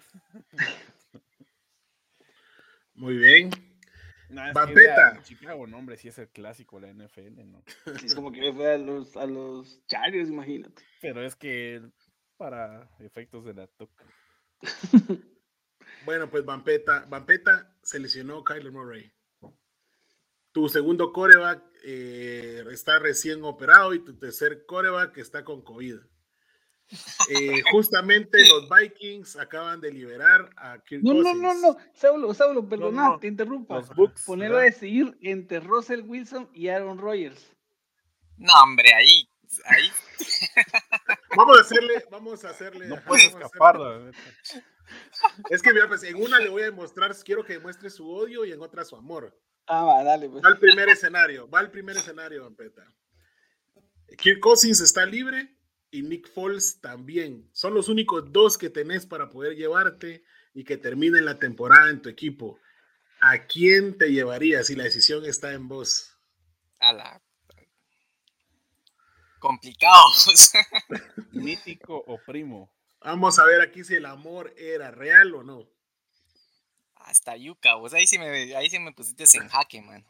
Muy bien. Nah, es que Vampeta. es de Chicago, no, hombre, sí es el clásico, la N F L, ¿no? Es como que me fue a los, a los Chargers, imagínate. Pero es que para efectos de la T U C. Bueno, pues Vampeta, Vampeta seleccionó Kyler Murray. Tu segundo coreback eh, está recién operado y tu tercer coreback está con COVID. Eh, justamente los Vikings acaban de liberar a Kirk No, no, Cousins. no, no. Saulo, Saulo, perdona, no. te interrumpo. Los Bucks. Ponerlo a ¿verdad? decidir entre Russell Wilson y Aaron Rodgers. No, hombre, ahí. Ahí. Vamos a hacerle, vamos a hacerle. No ajá, puede vamos a escapar, hacerle- la neta. Es que mira, pues en una le voy a demostrar, quiero que demuestre su odio y en otra su amor. Ah, va, dale, pues. Va al primer escenario, va al primer escenario, Vampeta. Kirk Cousins está libre y Nick Foles también. Son los únicos dos que tenés para poder llevarte y que terminen la temporada en tu equipo. ¿A quién te llevarías si la decisión está en vos? A la... Complicado. Mítico o primo. Vamos a ver aquí si el amor era real o no. Hasta yuca, vos ahí sí me, ahí sí me pusiste en jaque, man.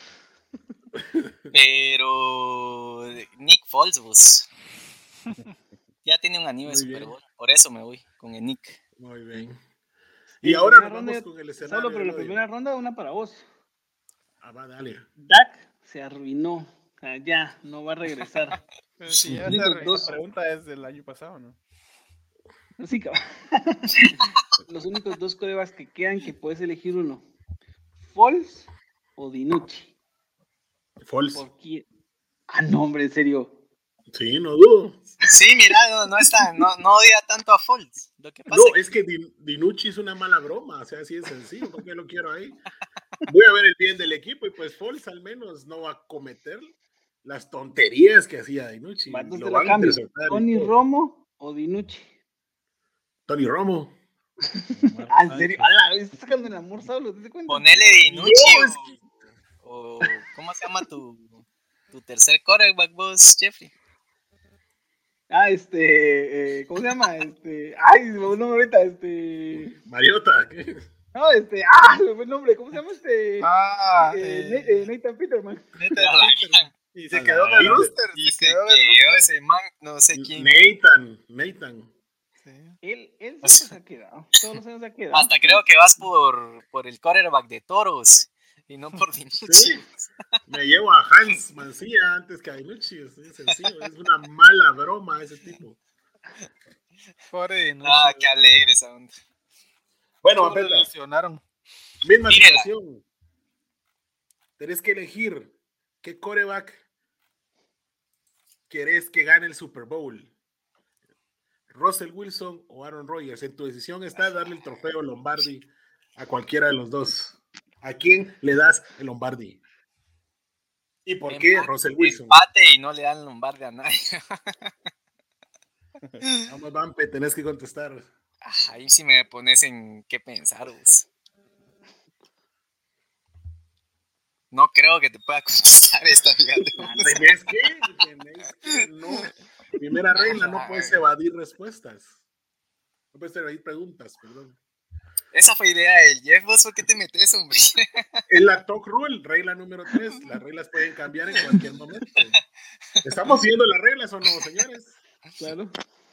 Pero Nick Foles, vos. Ya tiene un anillo de Super Bowl, por eso me voy con el Nick. Muy bien. Y, y ahora nos vamos con el escenario. Solo por la primera ronda, una para vos. Ah, va, dale. Dak se arruinó. O sea, ya, no va a regresar. Pero si ya Únicos esa dos. pregunta es del año pasado, ¿no? Sí, cabrón. Los únicos dos corebacks que quedan que puedes elegir uno. Foles o DiNucci. Foles. ¿Por quién? Ah, no, hombre, en serio. Sí, no dudo. Sí, mira, no, no está, no, no odia tanto a Foles. Lo que pasa no, es que Din, DiNucci es una mala broma, o sea, así es sencillo, ¿por qué lo quiero ahí? Voy a ver el bien del equipo y pues Foles al menos no va a cometer las tonterías que hacía DiNucci. Va, entonces Lo la van a cambio. interceptar y ¿Tony todo. Romo o DiNucci? Tony Romo. Ah, ¿en serio? ¡Hala! ¿Estás sacando el amor solo? ¿Te das cuenta? Ponele DiNucci No, es que- o, o ¿cómo se llama tu, tu tercer quarterback vos, Jeffrey? Ah, este, eh, ¿cómo se llama? Este, ay, me fue el nombre ahorita, este, Mariota. ¿qué? no, este, ah, me fue el nombre, ¿cómo se llama este? Ah, eh, eh, Na- eh, Nathan Peterman. neta, A la Peterman. Y se A quedó la en el verga. rooster. Y Se se quedó en el quedó ese man, no sé quién. Nathan, Nathan. Sí. Él, él O sea, siempre se ha quedado, todos los años se ha quedado. Hasta creo que vas por, por el quarterback de Toros y no por DiNucci. Sí. Me llevo a Hans Mancilla antes que a DiNucci, es sencillo, es una mala broma ese tipo. Pobre DiNucci. Ah, qué alegre esa onda. Bueno, Todos lo Mapeta, ilusionaron. misma Mírela. situación. Tenés que elegir qué quarterback querés que gane el Super Bowl. Russell Wilson o Aaron Rodgers. En tu decisión está darle el trofeo Lombardi a cualquiera de los dos. ¿A quién le das el Lombardi? ¿Y por qué Empate, Russell Wilson? Empate y no le dan Lombardi a nadie. Vamos, Vampe, tenés que contestar. Ah, ahí sí me pones en qué pensar, vos. No creo que te pueda contestar esta, fíjate. Tenés que, tenés que, no. Primera regla, no puedes evadir respuestas. No puedes evadir preguntas, perdón. Esa fue idea del Jeff, vos, ¿por qué te metes, hombre? Es la talk rule, regla número tres. Las reglas pueden cambiar en cualquier momento. ¿Estamos siguiendo las reglas o no, señores? Claro.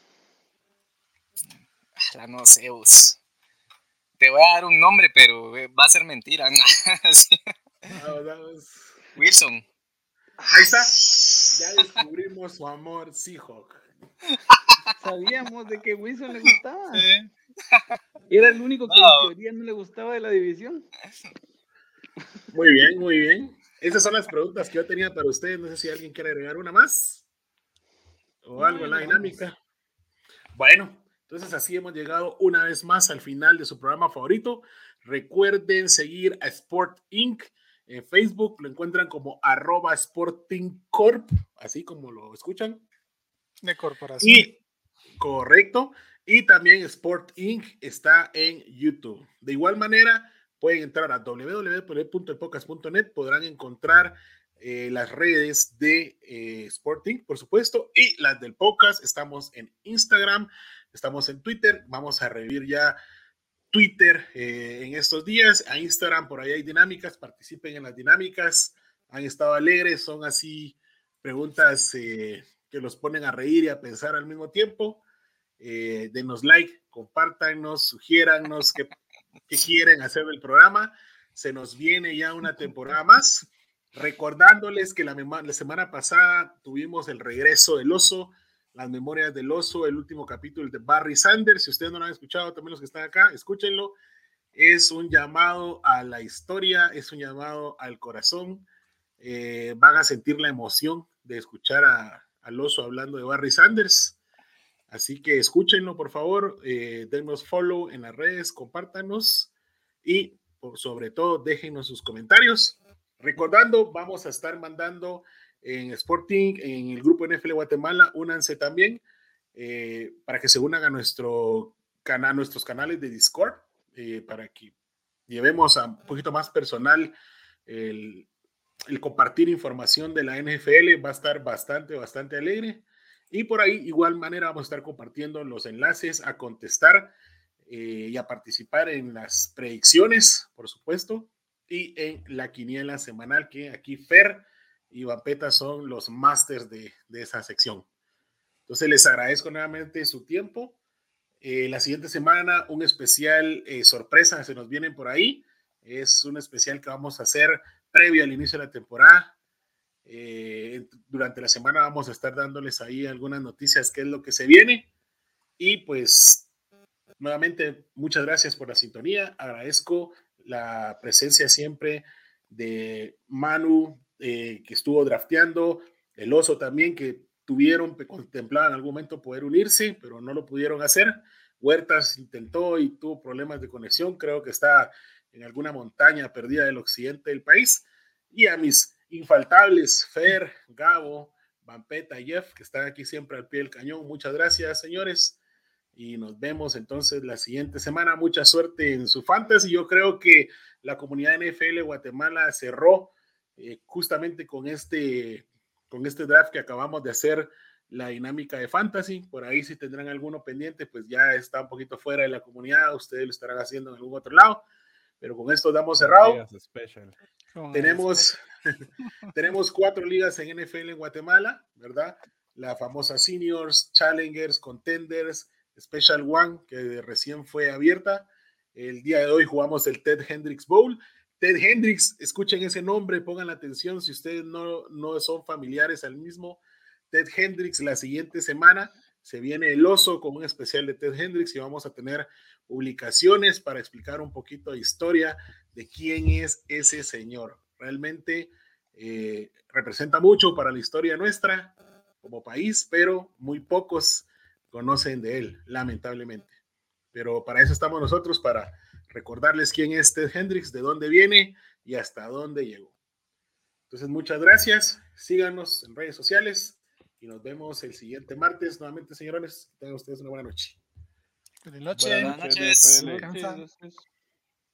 Ah, no sé, vos. Te voy a dar un nombre, pero eh, va a ser mentira. Sí. Vamos, vamos. Wilson. Ahí está. Ya descubrimos su amor Seahawk. Sabíamos de que Wilson le gustaba. Sí. Era el único que No. en teoría no le gustaba de la división. Muy bien, muy bien. Esas son las preguntas que yo tenía para ustedes. No sé si alguien quiere agregar una más o algo en la dinámica. Bueno, entonces así hemos llegado una vez más al final de su programa favorito. Recuerden seguir a Sport Incorporated en Facebook. Lo encuentran como arroba Sporting Corp, así como lo escuchan. De corporación. Y correcto. Y también Sport Incorporated está en YouTube. De igual manera, pueden entrar a doble u doble u doble u punto el podcast punto net. Podrán encontrar eh, las redes de eh, Sport Incorporated, por supuesto, y las del podcast. Estamos en Instagram, estamos en Twitter. Vamos a revivir ya Twitter eh, en estos días. A Instagram, por ahí hay dinámicas. Participen en las dinámicas. Han estado alegres. Son así preguntas eh, que los ponen a reír y a pensar al mismo tiempo. Eh, denos like, compártanos, sugiérannos qué, qué quieren hacer del programa. Se nos viene ya una temporada más. Recordándoles que la, la semana pasada tuvimos el regreso del oso, las memorias del oso, el último capítulo de Barry Sanders. Si ustedes no lo han escuchado, también los que están acá, escúchenlo. Es un llamado a la historia, es un llamado al corazón. Eh, van a sentir la emoción de escuchar a, al oso hablando de Barry Sanders. Así que escúchenlo, por favor, eh, denos follow en las redes, compártanos y por sobre todo déjenos sus comentarios. Recordando, vamos a estar mandando en Sporting, en el grupo N F L Guatemala, únanse también eh, para que se unan a nuestro canal, nuestros canales de Discord, eh, para que llevemos a un poquito más personal el, el compartir información de la N F L. Va a estar bastante, bastante alegre. Y por ahí, igual manera, vamos a estar compartiendo los enlaces a contestar eh, y a participar en las predicciones, por supuesto, y en la quiniela semanal, que aquí Fer y Vampeta son los masters de, de esa sección. Entonces, les agradezco nuevamente su tiempo. Eh, la siguiente semana, un especial eh, sorpresa se nos viene por ahí. Es un especial que vamos a hacer previo al inicio de la temporada. Eh, durante la semana vamos a estar dándoles ahí algunas noticias, qué es lo que se viene. Y pues, nuevamente, muchas gracias por la sintonía. Agradezco la presencia siempre de Manu, eh, que estuvo drafteando, el Oso también, que tuvieron, contemplaban en algún momento poder unirse, pero no lo pudieron hacer. Huertas intentó y tuvo problemas de conexión, creo que está en alguna montaña perdida del occidente del país. Y a mis infaltables, Fer, Gabo, Vampeta y Jeff, que están aquí siempre al pie del cañón. Muchas gracias, señores. Y nos vemos entonces la siguiente semana. Mucha suerte en su fantasy. Yo creo que la comunidad N F L Guatemala cerró eh, justamente con este, con este draft que acabamos de hacer, la dinámica de fantasy. Por ahí si tendrán alguno pendiente, pues ya está un poquito fuera de la comunidad. Ustedes lo estarán haciendo en algún otro lado. Pero con esto damos cerrado. Tenemos, tenemos cuatro ligas en N F L en Guatemala, ¿verdad? La famosa Seniors, Challengers, Contenders, Special One, que recién fue abierta. El día de hoy jugamos el Ted Hendricks Bowl. Ted Hendricks, escuchen ese nombre, pongan la atención si ustedes no, no son familiares al mismo. Ted Hendricks, la siguiente semana se viene el Oso con un especial de Ted Hendricks y vamos a tener publicaciones para explicar un poquito de historia de quién es ese señor. Realmente eh, representa mucho para la historia nuestra como país, pero muy pocos conocen de él, lamentablemente. Pero para eso estamos nosotros, para recordarles quién es Ted Hendricks, de dónde viene y hasta dónde llegó. Entonces, muchas gracias. Síganos en redes sociales y nos vemos el siguiente martes. Nuevamente, señores, tengan ustedes una buena noche. Buenas noches. Buenas noches. Buenas noches.